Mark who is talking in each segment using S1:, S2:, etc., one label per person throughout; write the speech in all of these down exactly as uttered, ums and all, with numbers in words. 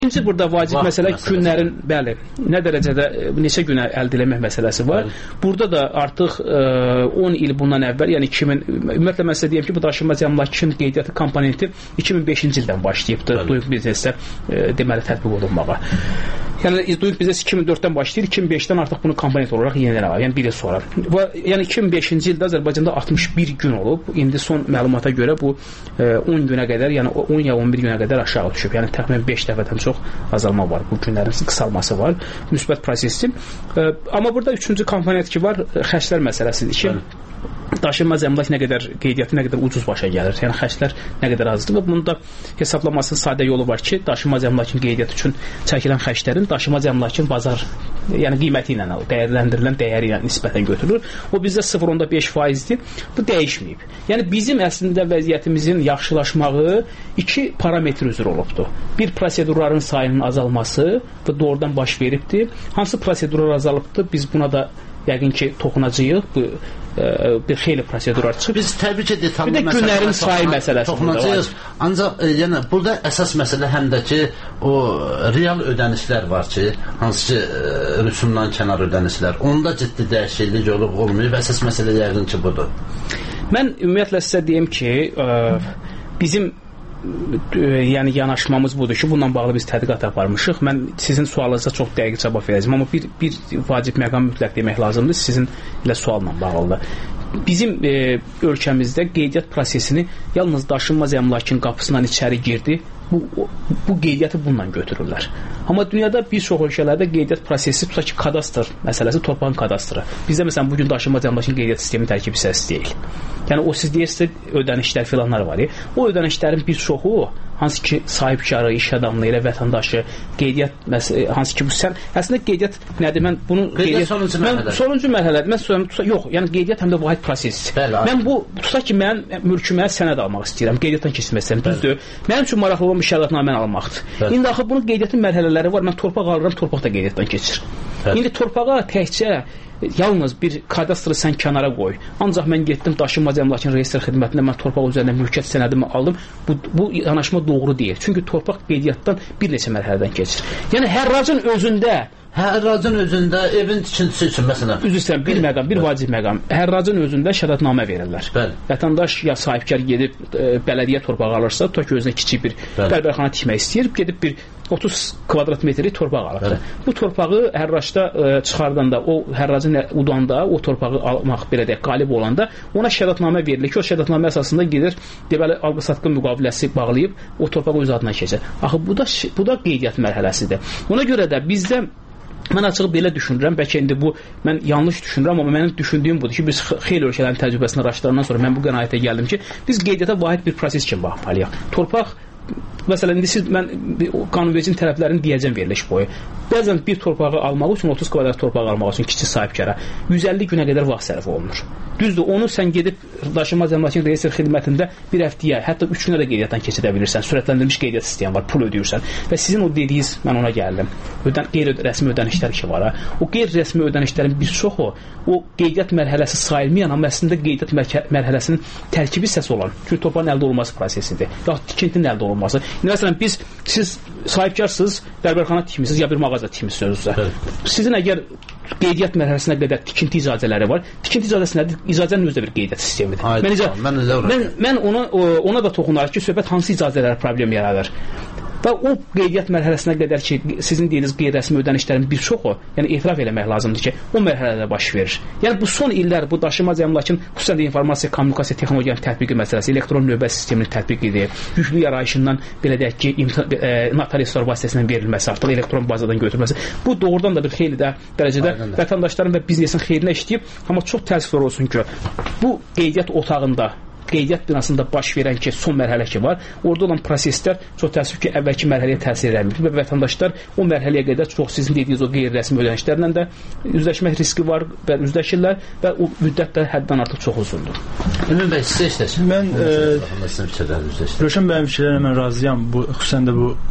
S1: İkinci burada vacib vaxt məsələ məsələsi. Günlərin, bəli, nə dərəcədə neçə günə əldə etmək məsələsi var. Bəli. Burada da artıq ə, on il bundan əvvəl, yəni iki min, ümumiyyətlə mən sizə deyim ki, bu daşınmaz əmlakın qeydiyyatı komponenti iki min beşinci ildən başlayıbdır Doing Business-də deməli tətbiq olunmağa. Yəni Doing Business iki min dörddən başlayır, iki min beşdən artıq bunu komponent olaraq yenidən alır, yəni bir il sonra. Və yəni iki min beşinci ildə Azərbaycanda altmış bir gün olub. İndi son məlumata görə bu ə, on günə qədər, yəni on ya on bir günə qədər aşağı düşüb. Yəni təxminən beş dəfədən çox azalma var. Bu günlərin qısalması var. Müsbət prosesdir. Ə, amma burada üçüncü komponent ki var, xərclər məsələsidir ki, daşınmaz əmlak nə qədər qeydiyyatı nə qədər ucuz başa gəlir. Yəni xərclər nə qədər azdır və bunun da hesablamasının sadə yolu var ki, daşınmaz əmlakın qeydiyyatı üçün çəkilən xərclərin daşınmaz əmlakın bazar, yəni qiyməti ilə dəyərləndirilən dəyəri ilə nisbətən götürülür. O bizdə sıfır nöqtə beş faizdir. Bu dəyişməyib. Yəni bizim əslində vəziyyətimizin yaxşılaşmağı iki parametr üzrə olubdur. Bir, prosedurların sayının azalması və doğrudan baş veribdir. Hansı prosedurlar azalıbdır? Biz buna da yəqin ki, toxunacağıq. Bu bir xeyli prosedurlar çıxıb.
S2: Biz təbii ki, detallı
S1: məsələlər, günlərin sayı məsələsi
S2: toxunacağıq. Ancaq e, yəni burada əsas məsələ həm də ki, o real ödənişlər var ki, hansı ki, e, rüsumdan kənar ödənişlər. Onda ciddi dəyişiklik olub olmuyor və əsas məsələ yəqin ki, budur.
S1: Mən ümumiyyətlə sizə deyim ki, ə, bizim yəni yanaşmamız budur ki, bununla bağlı biz tədqiqat aparmışıq. Mən sizin sualınıza çox dəqiq cavab verəcəm, amma bir, bir vacib məqam mütləq demək lazımdır sizin ilə sualla bağlıdır. Bizim e, ölkəmizdə qeydiyyat prosesini yalnız daşınmaz əmlakın qapısından içəri girdi. Bu, bu qeydiyyatı bununla götürürlər. Amma dünyada bir çox ölkələrdə qeydiyyat prosesi, tutaq ki, kadastr məsələsi, torpağın kadastrı. Bizdə məsələn bugün daşınmaz əmlakın qeydiyyat sistemi tərkib hissəsi deyil. Yəni o siz deyirsiniz ödənişlər filanlar var. O ödənişlərin bir çoxu hansı ki sahibkarı, iş adamı ilə vətəndaşı qeydiyyat məsələ, hansı ki bu sən əslində qeydiyyat nədir? Mən bunu
S2: qeydiyyat sonuncu mərhələdir.
S1: Sonuncu mərhələdir. Mən söyləyirəm, tutaq yox, yəni qeydiyyat həm də vahid prosesdir. Bəli, mən bu tutaq ki mən mülkümə sənəd almaq istəyirəm, qeydiyyatdan keçirmək istəyirəm. Düzdür? Mənim üçün maraqlı olan bir şəraitnaməni almaqdır. Bəli. İndi axı bunun qeydiyyatın mərhələləri var. Mən torpaq alıram, torpaq da qeydiyyatdan keçir. Bəli. İndi torpağa təkcə yalnız bir kadastrı sən kənara qoy. Ancaq mən getdim daşınmaz əmlakın reyestr xidmətində mən torpaq üzərində mülkiyyət sənədimi aldım. Bu, bu yanaşma doğru deyil. Çünki torpaq qeydiyyatdan bir neçə mərhələdən keçir. Yəni hərracın özündə
S2: Hərracın özündə evin tikintisi üçün məsələn
S1: üzr istəyirəm, bir məqam, bir vacib məqam. Hərracın özündə şəraitnamə verirlər. Bəli. Vətəndaş ya sahibkar gedib e, bələdiyyə torpağı alırsa, tutaq ki özünə kiçik bir bərbərxana tikmək istəyir, gedib bir otuz kvadrat metri torpaq alır. Bu torpağı hərracda e, çıxardanda, o hərracın udanda, o torpağı almaq belə deyək, qalib olanda ona şəraitnamə verilir ki, o şəraitnamə əsasında gedir, deməli alqı-satqı müqaviləsi bağlayıb o torpağı öz adına keçir. Axı bu da bu da qeydiyyat mərhələsidir. Ona görə də bizdə mən açığı belə düşünürəm, bəlkə indi bu mən yanlış düşünürəm, amma mənim düşündüyüm budur ki, biz xeyli ölkələrin təcrübəsini araşdırandan sonra mən bu qənaətə gəldim ki, biz qeydiyyata vahid bir proses kimi baxmalıyıq. Torpaq məsələn, indi siz, mən qanunvericinin tərəflərini deyəcəm veriliş boyu. Bəzən bir torpağı almaq üçün, otuz kvadrat torpağı almaq üçün kiçik sahibkara yüz əlli günə qədər vaxt sərf olunur. Düzdür, onu sən gedib daşınmaz əmlakın reyestr xidmətində bir həftəyə, hətta üç günə də qeydiyyatdan keçirə bilirsən. Sürətləndirilmiş qeydiyyat sistemi var, pul ödəyirsən. Və sizin o dediyiniz, mən ona gəldim. Ödən, qeyri-rəsmi ödənişlər ki var. Ha? O qeyri-rəsmi ödənişlərin bir çoxu o qeydiyyat mərhələsi sayılmayan, amma əslində qeydiyyat mərhələsinin tərkibi hissəsi olan, çünki torpağın əldə olunması prosesidir. Ya tikintinin əldə olunması. İndi məsələn biz siz sahibkarsınız, bərbərxana tikmisiniz ya bir mağaza tikmisiniz özünüzə. Sizin əgər qeydiyyat mərhələsinə qədər tikinti icazələri var. Tikinti icazəsi nədir? İcazənin özü də bir qeydiyyat sistemidir.
S2: Aynen, mən, icaz mən,
S1: mən, mən ona, ona da toxunarıq ki, söhbət hansı icazələrə problem yaradır. Və o qeydiyyat mərhələsinə qədər ki, sizin deyiniz qeyri-rəsmi ödənişlərin bir çoxu, yəni etiraf eləmək lazımdır ki, o mərhələdə baş verir. Yəni bu son illər bu daşınmaz əmlakın xüsusən də informasiya, kommunikasiya texnologiyanın tətbiqi məsələsi, elektron növbət sisteminin tətbiqidir, yüklü yarayışından belə deyək ki, e, notariuslar vasitəsilə verilməsi, artıq elektron bazadan götürülməsi. Bu doğrudan da bir xeyli də dərəcədə Aynen. vətəndaşların və biznesin xeyrinə işləyib, amma çox təəssüflər olsun ki, bu qeydiyyat otağında qeydiyyat binasında baş verən ki, son mərhələ ki var, orada olan proseslər çox təəssüf ki, əvvəlki mərhələyə təsir eləmir və vətəndaşlar o mərhələyə qədər çox sizin dediyiniz o qeyri-rəsmi ödənişlərlə də üzləşmək riski var və üzləşirlər və o müddət də həddən artıq çox uzundur.
S2: Emin bəy, sizə işləsin.
S3: Mən Rövşən bəyin fikirlərinə mən razıyam. Bu, xüsusən də bu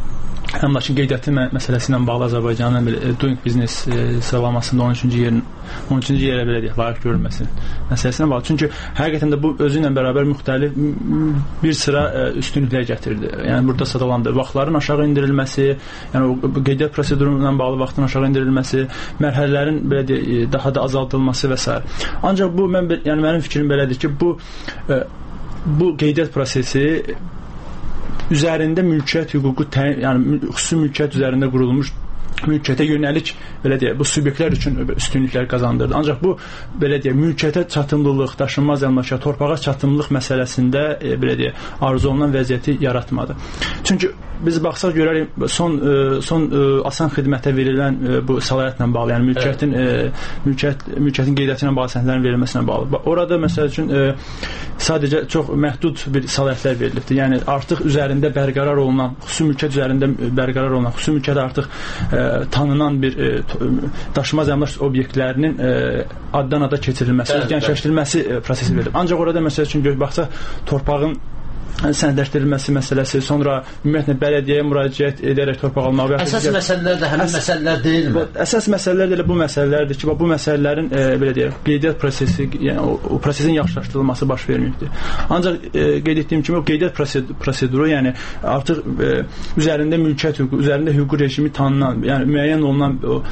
S3: əmlakın qeydiyyatı məsələsi ilə bağlı Azərbaycanın Doing Business sıralamasında on üçüncü yerin on üçüncü yerə belə deyək, layiq görülməsi məsələsinə bağlı. Çünki həqiqətən də bu özü ilə bərabər müxtəlif bir sıra üstünlüklər gətirdi. Yəni burada sadalandı. Vaxtların aşağı endirilməsi, yəni o qeydiyyat proseduru ilə bağlı vaxtın aşağı endirilməsi, mərhələlərin belə deyək, daha da azaldılması və s. Ancaq bu mən yəni mənim fikrim belədir ki, bu bu qeydiyyat prosesi üzərində mülkiyyət hüququ, yəni xüsusi mülkiyyət üzərində qurulmuş mülkiyyətə yönəlik belə deyək, bu subyektlər üçün üstünlüklər qazandırdı. Ancaq bu belə deyək, mülkiyyətə çatımlılıq, daşınmaz əmlaka, torpağa çatımlılıq məsələsində e, belə deyək, arzu olunan vəziyyəti yaratmadı. Çünki biz baxsaq görərik son e, son e, asan xidmətə verilən e, bu səlahiyyətlə bağlı, yəni mülkiyyətin e, mülkiyyət mülkiyyətin qeydiyyatı ilə bağlı sənədlərin verilməsinə bağlı. Orada məsəl üçün e, sadəcə çox məhdud bir səlahiyyətlər verilibdir. Yəni artıq üzərində bərqərar olunan, xüsusi mülkiyyət üzərində bərqərar olunan, xüsusi mülkiyyət artıq e, tanınan bir e, daşınmaz əmlak obyektlərinin e, addan ada keçirilməsi, genişləşdirilməsi e, prosesi verilib. Ancaq orada məsəl üçün gör baxsaq torpağın sənədləşdirilməsi məsələsi, sonra ümumiyyətlə bələdiyyəyə müraciət edərək torpaq almağı.
S2: Əsas məsələlər də həmin məsələlər deyilmi?
S3: Əsas məsələlər də elə bu məsələlərdir ki, bu məsələlərin e, belə deyək, qeydiyyat prosesi, yəni o, o prosesin yaxşılaşdırılması baş verməyibdir. Ancaq e, qeyd etdiyim kimi o qeydiyyat proseduru, yəni artıq e, üzərində mülkiyyət hüququ, üzərində hüquqi rejimi tanınan, yəni müəyyən olunan o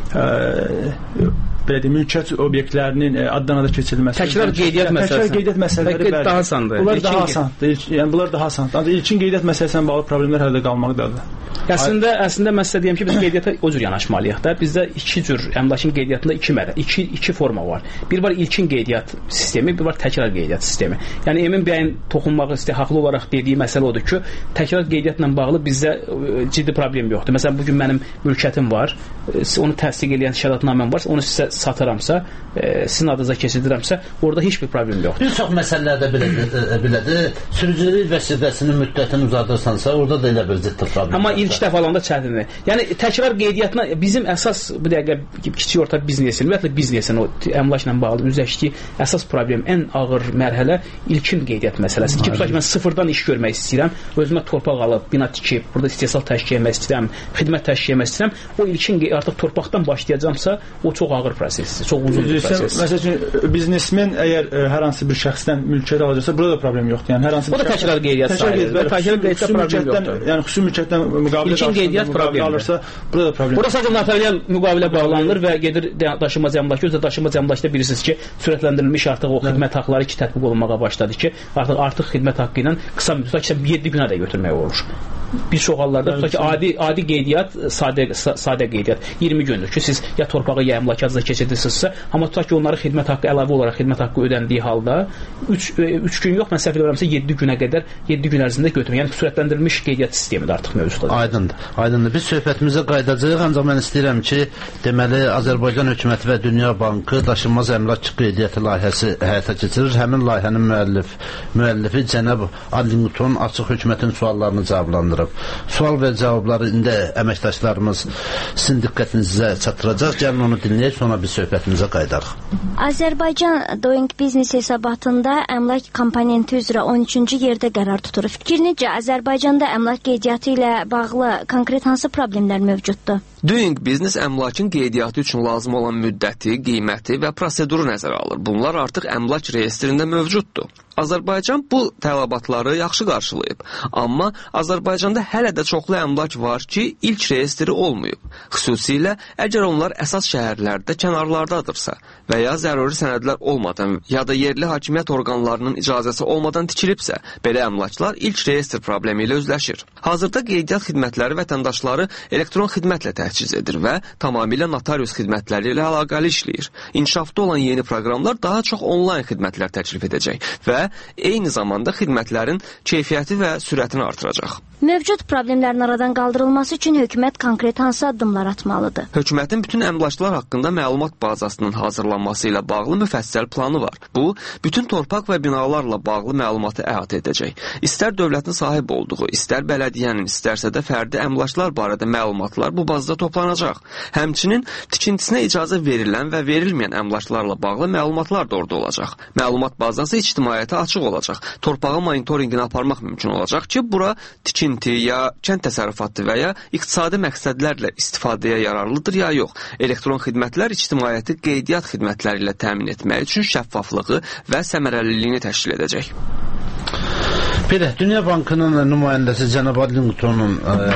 S3: e, belə deyək, mülkiyyət obyektlərinin addan ada keçirilməsi.
S1: Təkrar qeydiyyat məsələsi.
S3: Təkrar qeydiyyat məsələləri bəli.
S1: Daha asandır.
S3: Bunlar daha asandır. Yəni bunlar daha asandır. Ancaq ilkin qeydiyyat məsələsinə bağlı problemlər hələ də qalmaqdadır.
S1: Əslində, əslində mən sizə deyim ki, biz qeydiyyata o cür yanaşmalıyıq da. Bizdə iki cür əmlakın qeydiyyatında iki mərhələ, iki iki forma var. Bir var ilkin qeydiyyat sistemi, bir var təkrar qeydiyyat sistemi. Yəni Emin bəyin toxunmaq istəyi haqlı olaraq dediyi məsələ odur ki, təkrar qeydiyyatla bağlı bizdə ciddi problem yoxdur. Məsələn, bu gün mənim mülkiyyətim var, onu təsdiq edən şəhadətnaməm var, onu sizə satıramsa, e, sizin adınıza keçirdirəmsə, orada heç bir problem yoxdur.
S2: Bir çox məsələlərdə belədir, belədir. Sürücülük vəsiqəsinin müddətini uzadırsansa, orada da elə bir ciddi problem.
S1: Amma ilk dəfə alanda çətindir. Yəni təkrar qeydiyyatına bizim əsas bu dəqiqə kiçik orta biznesin, ümumiyyətlə biznesin o əmlakla bağlı üzləşdiyi əsas problem, ən ağır mərhələ ilkin qeydiyyat məsələsidir. Ki, tutaq ki, mən sıfırdan iş görmək istəyirəm, özümə torpaq alıb, bina tikib, burada istehsal təşkil etmək istəyirəm, xidmət təşkil etmək istəyirəm. O ilkin artıq torpaqdan başlayacağamsa, o çox ağır prosesdir, çox uzun bir proses.
S3: Məsəl üçün biznesmen əgər ə, hər hansı bir şəxsdən mülkiyyət alacaqsa, burada da problem yoxdur. Yəni hər hansı
S1: bir o da təkrar qeydiyyat sayılır. Təkrar qeydiyyatda problem yoxdur.
S3: Yəni xüsusi mülkiyyətdən müqavilə
S1: ilkin qeydiyyat problem
S3: alırsa, burada da problem.
S1: Burada sadəcə notarial müqavilə bağlanılır və gedir daşınmaz əmlakı, özü də daşınmaz əmlakda bilirsiniz ki, sürətləndirilmiş artıq o xidmət haqqları ki, tətbiq olunmağa başladı ki, artıq artıq xidmət haqqı ilə qısa müddətdə yeddi günə də götürmək olur. Bir çox hallarda tutaq ki, adi adi qeydiyyat, sadə sadə qeydiyyat iyirmi gündür ki, siz ya torpağı ya əmlakatınıza keçirdirsinizsə, amma tutaq ki, onları xidmət haqqı əlavə olaraq xidmət haqqı ödəndiyi halda üç gün yox, mən səhv eləmirəmsə yeddi günə qədər yeddi gün ərzində götürür. Yəni sürətləndirilmiş qeydiyyat sistemi də artıq mövcuddur.
S2: Aydındır. Aydındır. Biz söhbətimizə qayıdacağıq, ancaq mən istəyirəm ki, deməli Azərbaycan hökuməti və Dünya Bankı daşınmaz əmlak qeydiyyatı layihəsi həyata keçirir. Həmin layihənin müəllif müəllifi cənab Allington açıq hökumətin suallarını cavablandırıb. Sual və cavabları indi əməkdaşlarımız sizin diqqətinizə çatdıracaq. Gəlin onu dinləyək, sonra biz söhbətimizə qayıdarıq.
S4: Azərbaycan Doing Business hesabatında əmlak komponenti üzrə on üçüncü yerdə qərar tutur. Fikir necə? Azərbaycanda əmlak qeydiyyatı ilə bağlı konkret hansı problemlər mövcuddur?
S5: Doing Business əmlakın qeydiyyatı üçün lazım olan müddəti, qiyməti və proseduru nəzərə alır. Bunlar artıq əmlak reyestrində mövcuddur. Azərbaycan bu tələbatları yaxşı qarşılayıb. Amma Azərbaycanda hələ də çoxlu əmlak var ki, ilk reyestri olmayıb. Xüsusilə, əgər onlar əsas şəhərlərdə kənarlardadırsa və ya zəruri sənədlər olmadan ya da yerli hakimiyyət orqanlarının icazəsi olmadan tikilibsə, belə əmlaklar ilk reyestr problemi ilə üzləşir. Hazırda qeydiyyat xidmətləri vətəndaşları elektron xidmətlə təchiz edir və tamamilə notarius xidmətləri ilə əlaqəli işləyir. İnkişafda olan yeni proqramlar daha çox onlayn xidmətlər təklif edəcək və eyni zamanda xidmətlərin keyfiyyəti və sürətini artıracaq.
S4: Mövcud problemlərin aradan qaldırılması üçün hökumət konkret hansı addımlar atmalıdır?
S5: Hökumətin bütün əmlaklar haqqında məlumat bazasının hazırlanması ilə bağlı müfəssəl planı var. Bu, bütün torpaq və binalarla bağlı məlumatı əhatə edəcək. İstər dövlətin sahib olduğu, istər bələdiyyənin, istərsə də fərdi əmlaklar barədə məlumatlar bu bazda toplanacaq. Həmçinin tikintisinə icazə verilən və verilməyən əmlaklarla bağlı məlumatlar da orada olacaq. Məlumat bazası ictimaiyyətə açıq olacaq. Torpağın monitorinqini aparmaq mümkün olacaq ki, bura tikinti ticarəti, ya kənd təsərrüfatı və ya iqtisadi məqsədlərlə istifadəyə yararlıdır, ya yox. Elektron xidmətlər ictimaiyyəti qeydiyyat xidmətləri ilə təmin etmək üçün şəffaflığı və səmərəliliyini təşkil edəcək.
S2: Belə, Dünya Bankının nümayəndəsi cənab Adlingtonun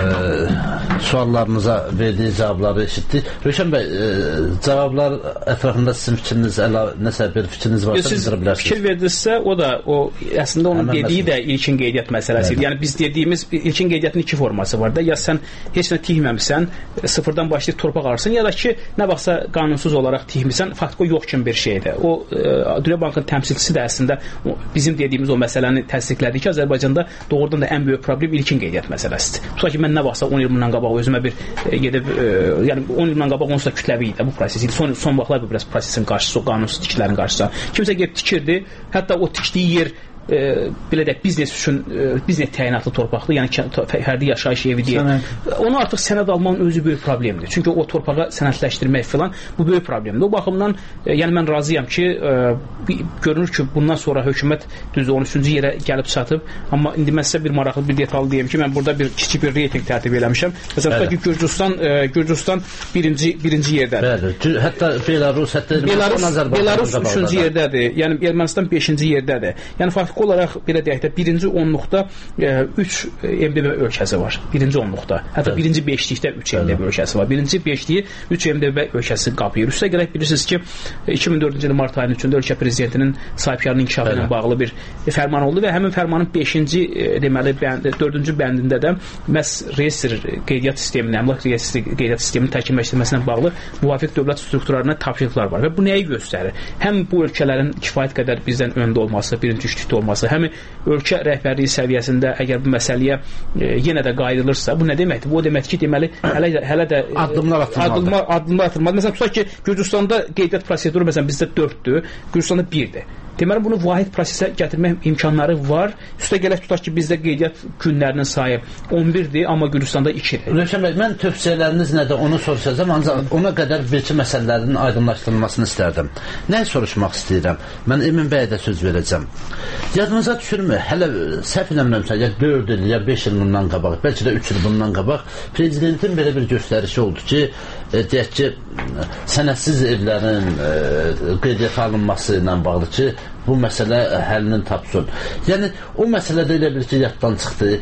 S2: e, suallarınıza verdiyi cavabları eşitdik. Rövşən bəy, e, cavablar ətrafında sizin fikriniz, əla, nəsə bir fikriniz varsa bildirə bilərsiniz.
S1: Fikir verdinizsə, o da, o, əslində onun Həmən dediyi məsələ. də ilkin qeydiyyat məsələsidir. Yəni, biz dediyimiz ilkin qeydiyyatın iki forması var da, ya sən heç nə tihməmişsən, sıfırdan başlayıb torpaq alırsın, ya da ki, nə vaxtsa qanunsuz olaraq tihmirsən, faktiko yox kimi bir şeydir. O, e, Dünya Bankının təmsilçisi də əslində o, bizim dediyimiz o məsələni təsdiqlədi ki, Azərbaycanda doğrudan da ən böyük problem ilkin qeydiyyat məsələsidir. Tutaq ki, mən nə vaxtsa on il bundan qabaq özümə bir e, gedib, e, yəni on il bundan qabaq onsuz da kütləvi idi bu proses. Son, son vaxtlar bu biraz prosesin qarşısı, o qanunsuz tiklərin qarşısı. Kimsə gedib tikirdi, hətta o tikdiyi yer E, belə deyək, biznes üçün e, biznes təyinatlı torpaqlı, yəni fərdi yaşayış evi deyil. Onu artıq sənəd almanın özü böyük problemdir. Çünki o torpağı sənədləşdirmək filan bu böyük problemdir. O baxımdan e, yəni mən razıyam ki, e, görünür ki, bundan sonra hökumət düzdür on üçüncü yerə gəlib çatıb, amma indi mən sizə bir maraqlı bir detal deyim ki, mən burada bir kiçik bir reyting tərtib eləmişəm. Məsələn, ki, Gürcüstan e, Gürcüstan birinci birinci yerdədir.
S2: Bəli. Hətta Belarus, hətta
S1: Belarus, Belarus üçüncü yerdədir. Yəni Ermənistan beşinci yerdədir. Yəni faktiki olaraq belə deyək də birinci onluqda üç M D B ölkəsi var. Birinci onluqda. Hətta birinci beşlikdə üç M D B ölkəsi var. Birinci beşliyi üç M D B ölkəsi qapıyır. Üstə gələk bilirsiniz ki, iki min dördüncü il mart ayının üçündə ölkə prezidentinin sahibkarlığının inkişafı ilə bağlı bir fərman oldu və həmin fərmanın beşinci deməli bənd, dördüncü bəndində də məhz reyestr qeydiyyat sisteminin, əmlak reyestr qeydiyyat sisteminin təkmilləşdirilməsinə bağlı müvafiq dövlət strukturlarına tapşırıqlar var və bu nəyi göstərir? Həm bu ölkələrin kifayət qədər bizdən öndə olması, birinci üçlükdə olması, həm ölkə rəhbərliyi səviyyəsində əgər bu məsələyə e, yenə də qayıdılırsa, bu nə deməkdir? Bu o deməkdir ki, deməli hələ hələ də e,
S2: addımlar atılmalıdır.
S1: Addımlar, addımlar atılmalıdır. Məsələn, tutaq ki, Gürcüstanda qeydiyyat proseduru məsələn bizdə dörddür, Gürcüstanda birdir. Deməli, bunu vahid prosesə gətirmək imkanları var. Üstə gələk tutaq ki, bizdə qeydiyyat günlərinin sayı on birdir, amma Gürcüstanda ikidir.
S2: Rövşən bəy, mən tövsiyələriniz nədir, onu soruşacağım, ancaq ona qədər bir-iki məsələlərin aydınlaşdırılmasını istərdim. Nə soruşmaq istəyirəm? Mən Emin bəyə də söz verəcəm. Yadınıza düşürmü? Hələ səhv eləmirəmsə, ya dörd il, ya beş il bundan qabaq, bəlkə də üç il bundan qabaq prezidentin belə bir göstərişi oldu ki, e, deyək ki, sənədsiz evlərin e, qeydiyyata alınması ilə bağlı ki, bu məsələ həllini tapsın. Yəni, o məsələdə elə bir ki, yaddan çıxdı.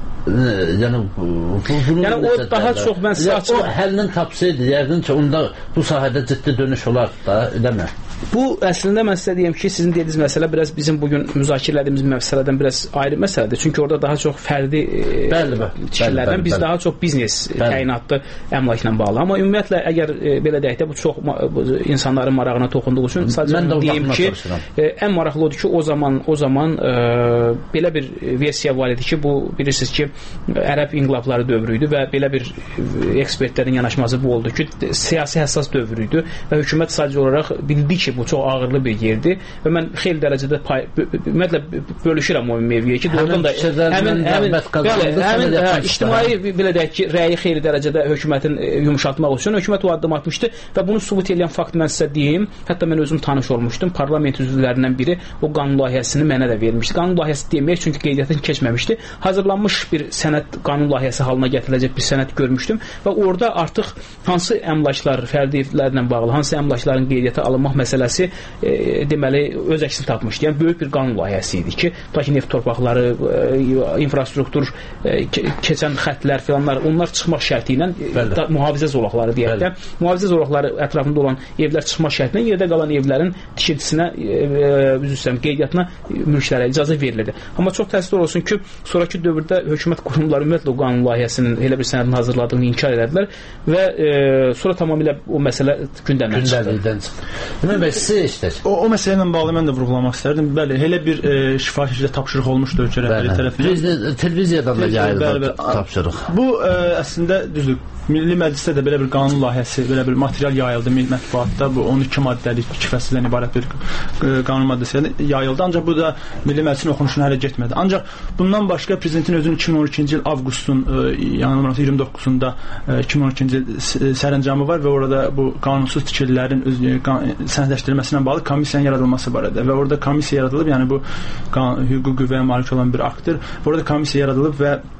S2: Yəni, bunun
S1: yəni o daha çox mən sizə açıq...
S2: O həllini tapsaydı, yəqin ki, onda bu sahədə ciddi dönüş olardı da, eləmə.
S1: Bu əslində mən sizə deyim ki, sizin dediyiniz məsələ biraz bizim bugün müzakirə etdiyimiz məsələdən biraz ayrı məsələdir. Çünki orada daha çox fərdi tikililərdən biz bəli. Daha çox biznes təyinatlı əmlakla bağlı. Amma ümumiyyətlə əgər e, belə deyək də bu çox bu, insanların marağına toxunduğu üçün sadəcə deyim ki, e, ən maraqlı odur ki, o zaman o zaman e, belə bir versiya var idi ki, bu bilirsiniz ki, ərəb inqilabları dövrü idi və belə bir ekspertlərin yanaşması bu oldu ki, siyasi həssas dövr idi və hökumət sadəcə olaraq bildi ki, bu çox ağırlı bir yerdir və mən xeyli dərəcədə pay, ümumiyyətlə bölüşürəm o mövzuya ki, doğrudan da həmin həmin bəli, həmin ə, ictimai belə deyək ki, rəyi xeyli dərəcədə hökumətin ə, yumşaltmaq üçün hökumət o addım atmışdı və bunu sübut edən fakt mən sizə deyim, hətta mən özüm tanış olmuşdum, parlament üzvlərindən biri o qanun layihəsini mənə də vermişdi. Qanun layihəsi demək çünki qeydiyyatdan keçməmişdi. Hazırlanmış bir sənəd qanun layihəsi halına gətiriləcək bir sənəd görmüşdüm və orada artıq hansı əmlaklar fərdi evlərlə bağlı, hansı əmlakların qeydiyyata alınmaq məsələsi e, deməli öz əksini tapmışdı. Yəni böyük bir qanun layihəsi idi ki, tutaq ki, neft torpaqları, e, infrastruktur, e, keçən xəttlər filanlar, onlar çıxmaq şərti ilə da, mühafizə zolaqları deyək də, mühafizə zolaqları ətrafında olan evlər çıxmaq şərti ilə yerdə qalan evlərin tikintisinə, e, üzr istəyirəm, qeydiyyatına mülklərə icazə verilirdi. Amma çox təəssüf olsun ki, sonrakı dövrdə hökumət qurumları ümumiyyətlə o qanun layihəsinin elə bir sənədini hazırladığını inkar edədilər və e, sonra tamamilə o məsələ gündəmdən çıxdı.
S3: O, o məsələ ilə bağlı mən də vurğulamaq istərdim. Bəli, elə bir e, şifahi şəkildə tapşırıq olmuşdu ölkə rəhbərliyi tərəfindən.
S2: Televiziyadan da yayıldı tapşırıq.
S3: Bu ə, əslində düzdür. Milli Məclisdə də belə bir qanun layihəsi, belə bir material yayıldı mətbuatda. Bu on iki maddəlik, iki fəsildən ibarət bir ə, qanun maddəsi yayıldı. Ancaq bu da Milli Məclisin oxunuşuna hələ getmədi. Ancaq bundan başqa prezidentin özünün iki min on ikinci il avqustun yanılmıramsa iyirmi doqquzunda iki min on ikinci il sərəncamı var və orada bu qanunsuz tikililərin sənədləşdirilməsinə bağlı komissiyanın yaradılması barədə və orada komissiya yaradılıb, yəni bu hüquqi qüvvəyə malik olan bir aktdır. Orada komissiya yaradılıb və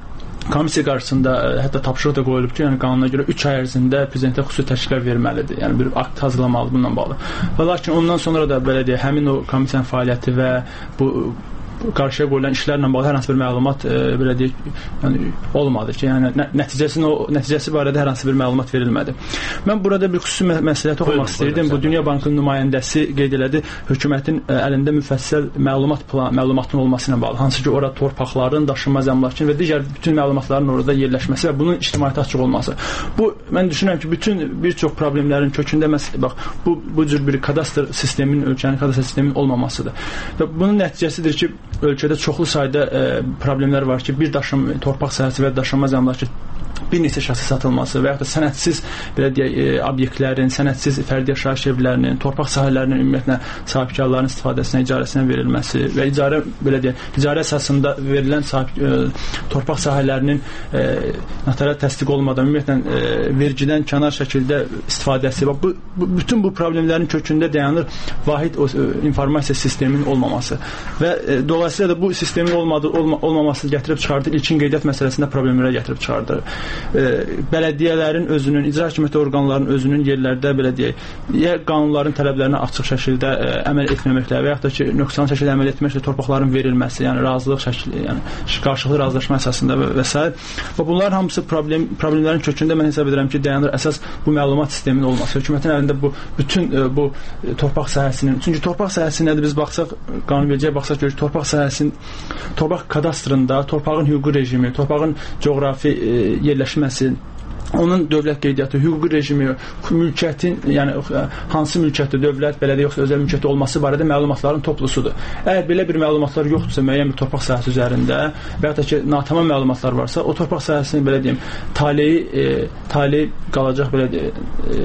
S3: komissiya qarşısında hətta tapşırıq da qoyulub ki, yəni qanuna görə üç ay ərzində prezidentə xüsusi təşkillər verməlidir. Yəni bir akt hazırlamalı bununla bağlı. Və lakin ondan sonra da belə deyək, həmin o komissiyanın fəaliyyəti və bu qarşıya qoyulan işlərlə bağlı hər hansı bir məlumat e, belə deyək, yəni olmadı ki, yəni nə, nəticəsinin o nəticəsi barədə hər hansı bir məlumat verilmədi. Mən burada bir xüsusi mə məsələyə toxunmaq istəyirdim. Bu Dünya Bankının nümayəndəsi qeyd elədi, hökumətin ə, əlində müfəssəl məlumat plan, məlumatın olması ilə bağlı, hansı ki, ora torpaqların, daşınmaz əmlakın və digər bütün məlumatların orada yerləşməsi və bunun ictimaiyyətə açıq olması. Bu mən düşünürəm ki, bütün bir çox problemlərin kökündə məs bax bu bu cür bir kadastr sisteminin, ölkənin kadastr sisteminin olmamasıdır. Və bunun nəticəsidir ki, ölkədə çoxlu sayda e, problemlər var ki, bir daşım torpaq sahəsi və daşınmaz əmlakı bir neçə şəxsə satılması və ya da sənədsiz belə deyək, e, obyektlərin, sənədsiz fərdi yaşayış evlərinin, torpaq sahələrinin ümumiyyətlə sahibkarların istifadəsinə, icarəsinə verilməsi və icarə belə deyək, icarə əsasında verilən sahib, e, torpaq sahələrinin e, notarial təsdiq olmadan ümumiyyətlə e, vergidən kənar şəkildə istifadəsi və bu, bu bütün bu problemlərin kökündə dayanır vahid o, e, informasiya sisteminin olmaması və e, dolayısıyla da bu sistemin olmadığı olma, olmaması gətirib çıxardır, ilkin qeydiyyat məsələsində problemlərə gətirib çıxardır. E, bələdiyyələrin özünün, icra hakimiyyəti orqanlarının özünün yerlərdə belə deyək, ya qanunların tələblərinə açıq şəkildə ə, əməl etməməklə və yaxud da ki, nöqsan şəkildə əməl etməklə torpaqların verilməsi, yəni razılıq şəkli, yəni qarşılıqlı razılaşma əsasında və, və s. Və bunların hamısı problem problemlərin kökündə mən hesab edirəm ki, dayanır əsas bu məlumat sisteminin olması. Hökumətin əlində bu bütün ə, bu torpaq sahəsinin, çünki torpaq sahəsi nədir biz baxsaq, qanunvericiyə baxsaq görürük, torpaq sahəsinin, torpaq kadastrında torpağın hüquqi rejimi, torpağın coğrafi ə, yerləşməsi, onun dövlət qeydiyyatı, hüquqi rejimi, mülkiyyətin, yəni hansı mülkiyyətdir, dövlət, bələdiyyə yoxsa özəl mülkiyyəti olması barədə məlumatların toplusudur. Əgər belə bir məlumatlar yoxdursa müəyyən bir torpaq sahəsi üzərində və ya da ki, natamam məlumatlar varsa, o torpaq sahəsini belə deyim, taleyi, e, taleyi qalacaq belə deyim,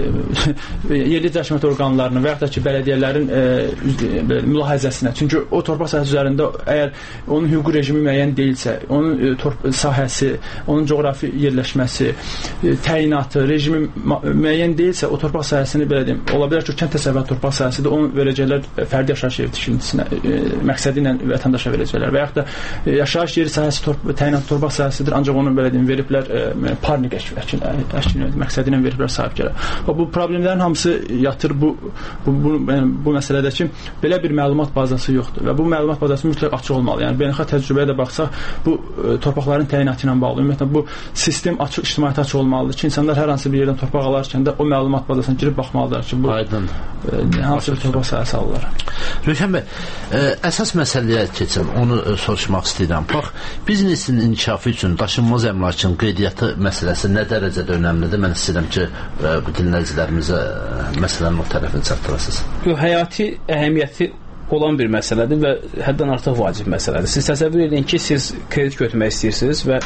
S3: e, yerli icra hakimiyyəti orqanlarının və ya da ki, bələdiyyələrin e, belə, mülahizəsinə. Çünki o torpaq sahəsi üzərində əgər onun hüquqi rejimi müəyyən deyilsə, onun e, torp sahəsi, onun coğrafi yerləşməsi, e, təyinatı, rejimi müəyyən deyilsə, o torpaq sahəsini belə deyim, ola bilər ki, kənd təsərrüfatı torpaq sahəsidir, onu verəcəklər fərdi yaşayış ev tikintisinə e, məqsədi ilə vətəndaşa verəcəklər və yaxud da e, yaşayış yeri sahəsi torp təyinatı torpaq sahəsidir, ancaq onu belə deyim, veriblər e, parnik əkin məqsədi ilə veriblər sahibkara. Və bu problemlərin hamısı yatır bu bu, bu, yəni, bu məsələdə ki, belə bir məlumat bazası yoxdur və bu məlumat bazası mütləq açıq olmalı. Yəni beynəlxalq təcrübəyə də baxsaq, bu e, torpaqların təyinatı ilə bağlı, ümumiyyətlə bu sistem açıq, ictimaiyyətə açıq olmalı ki, insanlar hər hansı bir yerdən torpaq alarkən də o məlumat bazasına girib baxmalıdırlar ki, bu
S2: aydın
S3: e, hansı bir torpaq sahəsi alırlar.
S2: Rühəm bəy, ə, əsas məsələyə keçim, onu ə, soruşmaq istəyirəm. Bax, biznesin inkişafı üçün daşınmaz əmlakın qeydiyyatı məsələsi nə dərəcədə önəmlidir? Mən istəyirəm ki, ə, bu dinləyicilərimizə ə, məsələnin o tərəfini çatdırasınız.
S1: Həyati əhəmiyyəti olan bir məsələdir və həddən artıq vacib məsələdir. Siz təsəvvür edin ki, siz kredit götürmək istəyirsiniz və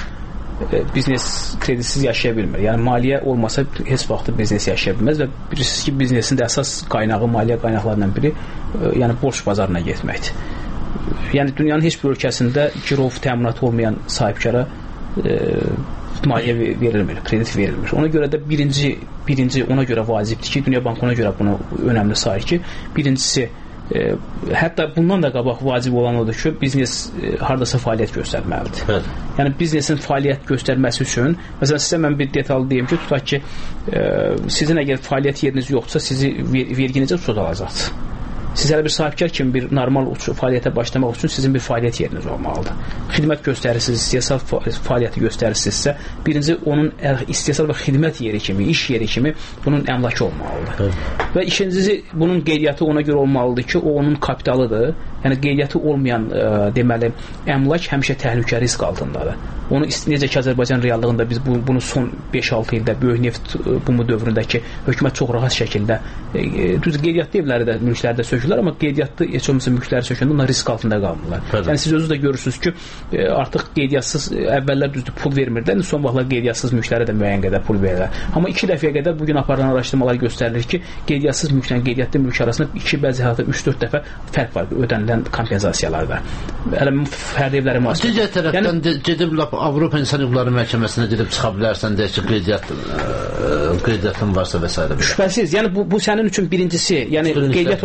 S1: biznes kredisiz yaşaya bilmir. Yəni maliyyə olmasa heç vaxt biznes yaşaya bilməz və bilirsiniz ki, biznesin də əsas qaynağı, maliyyə qaynaqlarından biri yəni borc bazarına getməkdir. Yəni dünyanın heç bir ölkəsində girov təminatı olmayan sahibkara e, maliyyə verilmir, kredit verilmir. Ona görə də birinci birinci ona görə vacibdir ki, Dünya Bankı ona görə bunu önəmli sayır ki, birincisi E, hətta bundan da qabaq vacib olan odur ki, biznes e, hardasa fəaliyyət göstərməlidir. Evet. Yəni biznesin fəaliyyət göstərməsi üçün, məsələn sizə mən bir detallı deyim ki, tutaq ki, e, sizin əgər fəaliyyət yeriniz yoxdursa, sizi ver, vergi necə tutaq alacaqdır? Siz hələ bir sahibkar kimi bir normal fəaliyyətə başlamaq üçün sizin bir fəaliyyət yeriniz olmalıdır. Xidmət göstərirsiniz, istehsal fəaliyyəti göstərirsinizsə, birinci onun istehsal və xidmət yeri kimi, iş yeri kimi bunun əmlakı olmalıdır. Evet. Və ikincisi, bunun qeydiyyatı ona görə olmalıdır ki, o onun kapitalıdır. Yəni qeydiyyatı olmayan e, deməli, əmlak həmişə təhlükə risk altındadır. Onu necə ki, Azərbaycan reallığında biz bu, bunu son beş altı ildə böyük neft bumu dövründəki hökumət çox rahat şəkildə e, düz qeydiyyatlı evləri də, mülkləri də sökürlər, amma qeydiyyatlı heç olmasa mülkləri sökəndə onlar risk altında qalmırlar. Bəli. Yəni siz özünüz də görürsünüz ki, e, artıq qeydiyyatсыз əvvəllər düzdür pul vermirdilər, son vaxtlar qeydiyyatсız mülklərə də müəyyən qədər pul verirlər. Amma iki dəfəyə qədər bugün aparılan araşdırmalar göstərir ki, qeydiyyatсız mülklə qeydiyyatlı mülk arasında iki bəzi halda üç dörd dəfə fərq var ödənilən kompensasiyalarda. Hələ fərdi evləri müasir.
S2: Digər tərəfdən yəni, gedib Avropa İnsan Hüquqları Məhkəməsinə gedib çıxa bilərsən deyək ki, qeydiyyat qeydiyyatın varsa və s.
S1: Şübhəsiz. Yəni bu, bu sənin üçün birincisi, yəni qeydiyyat ona görə lazımdır.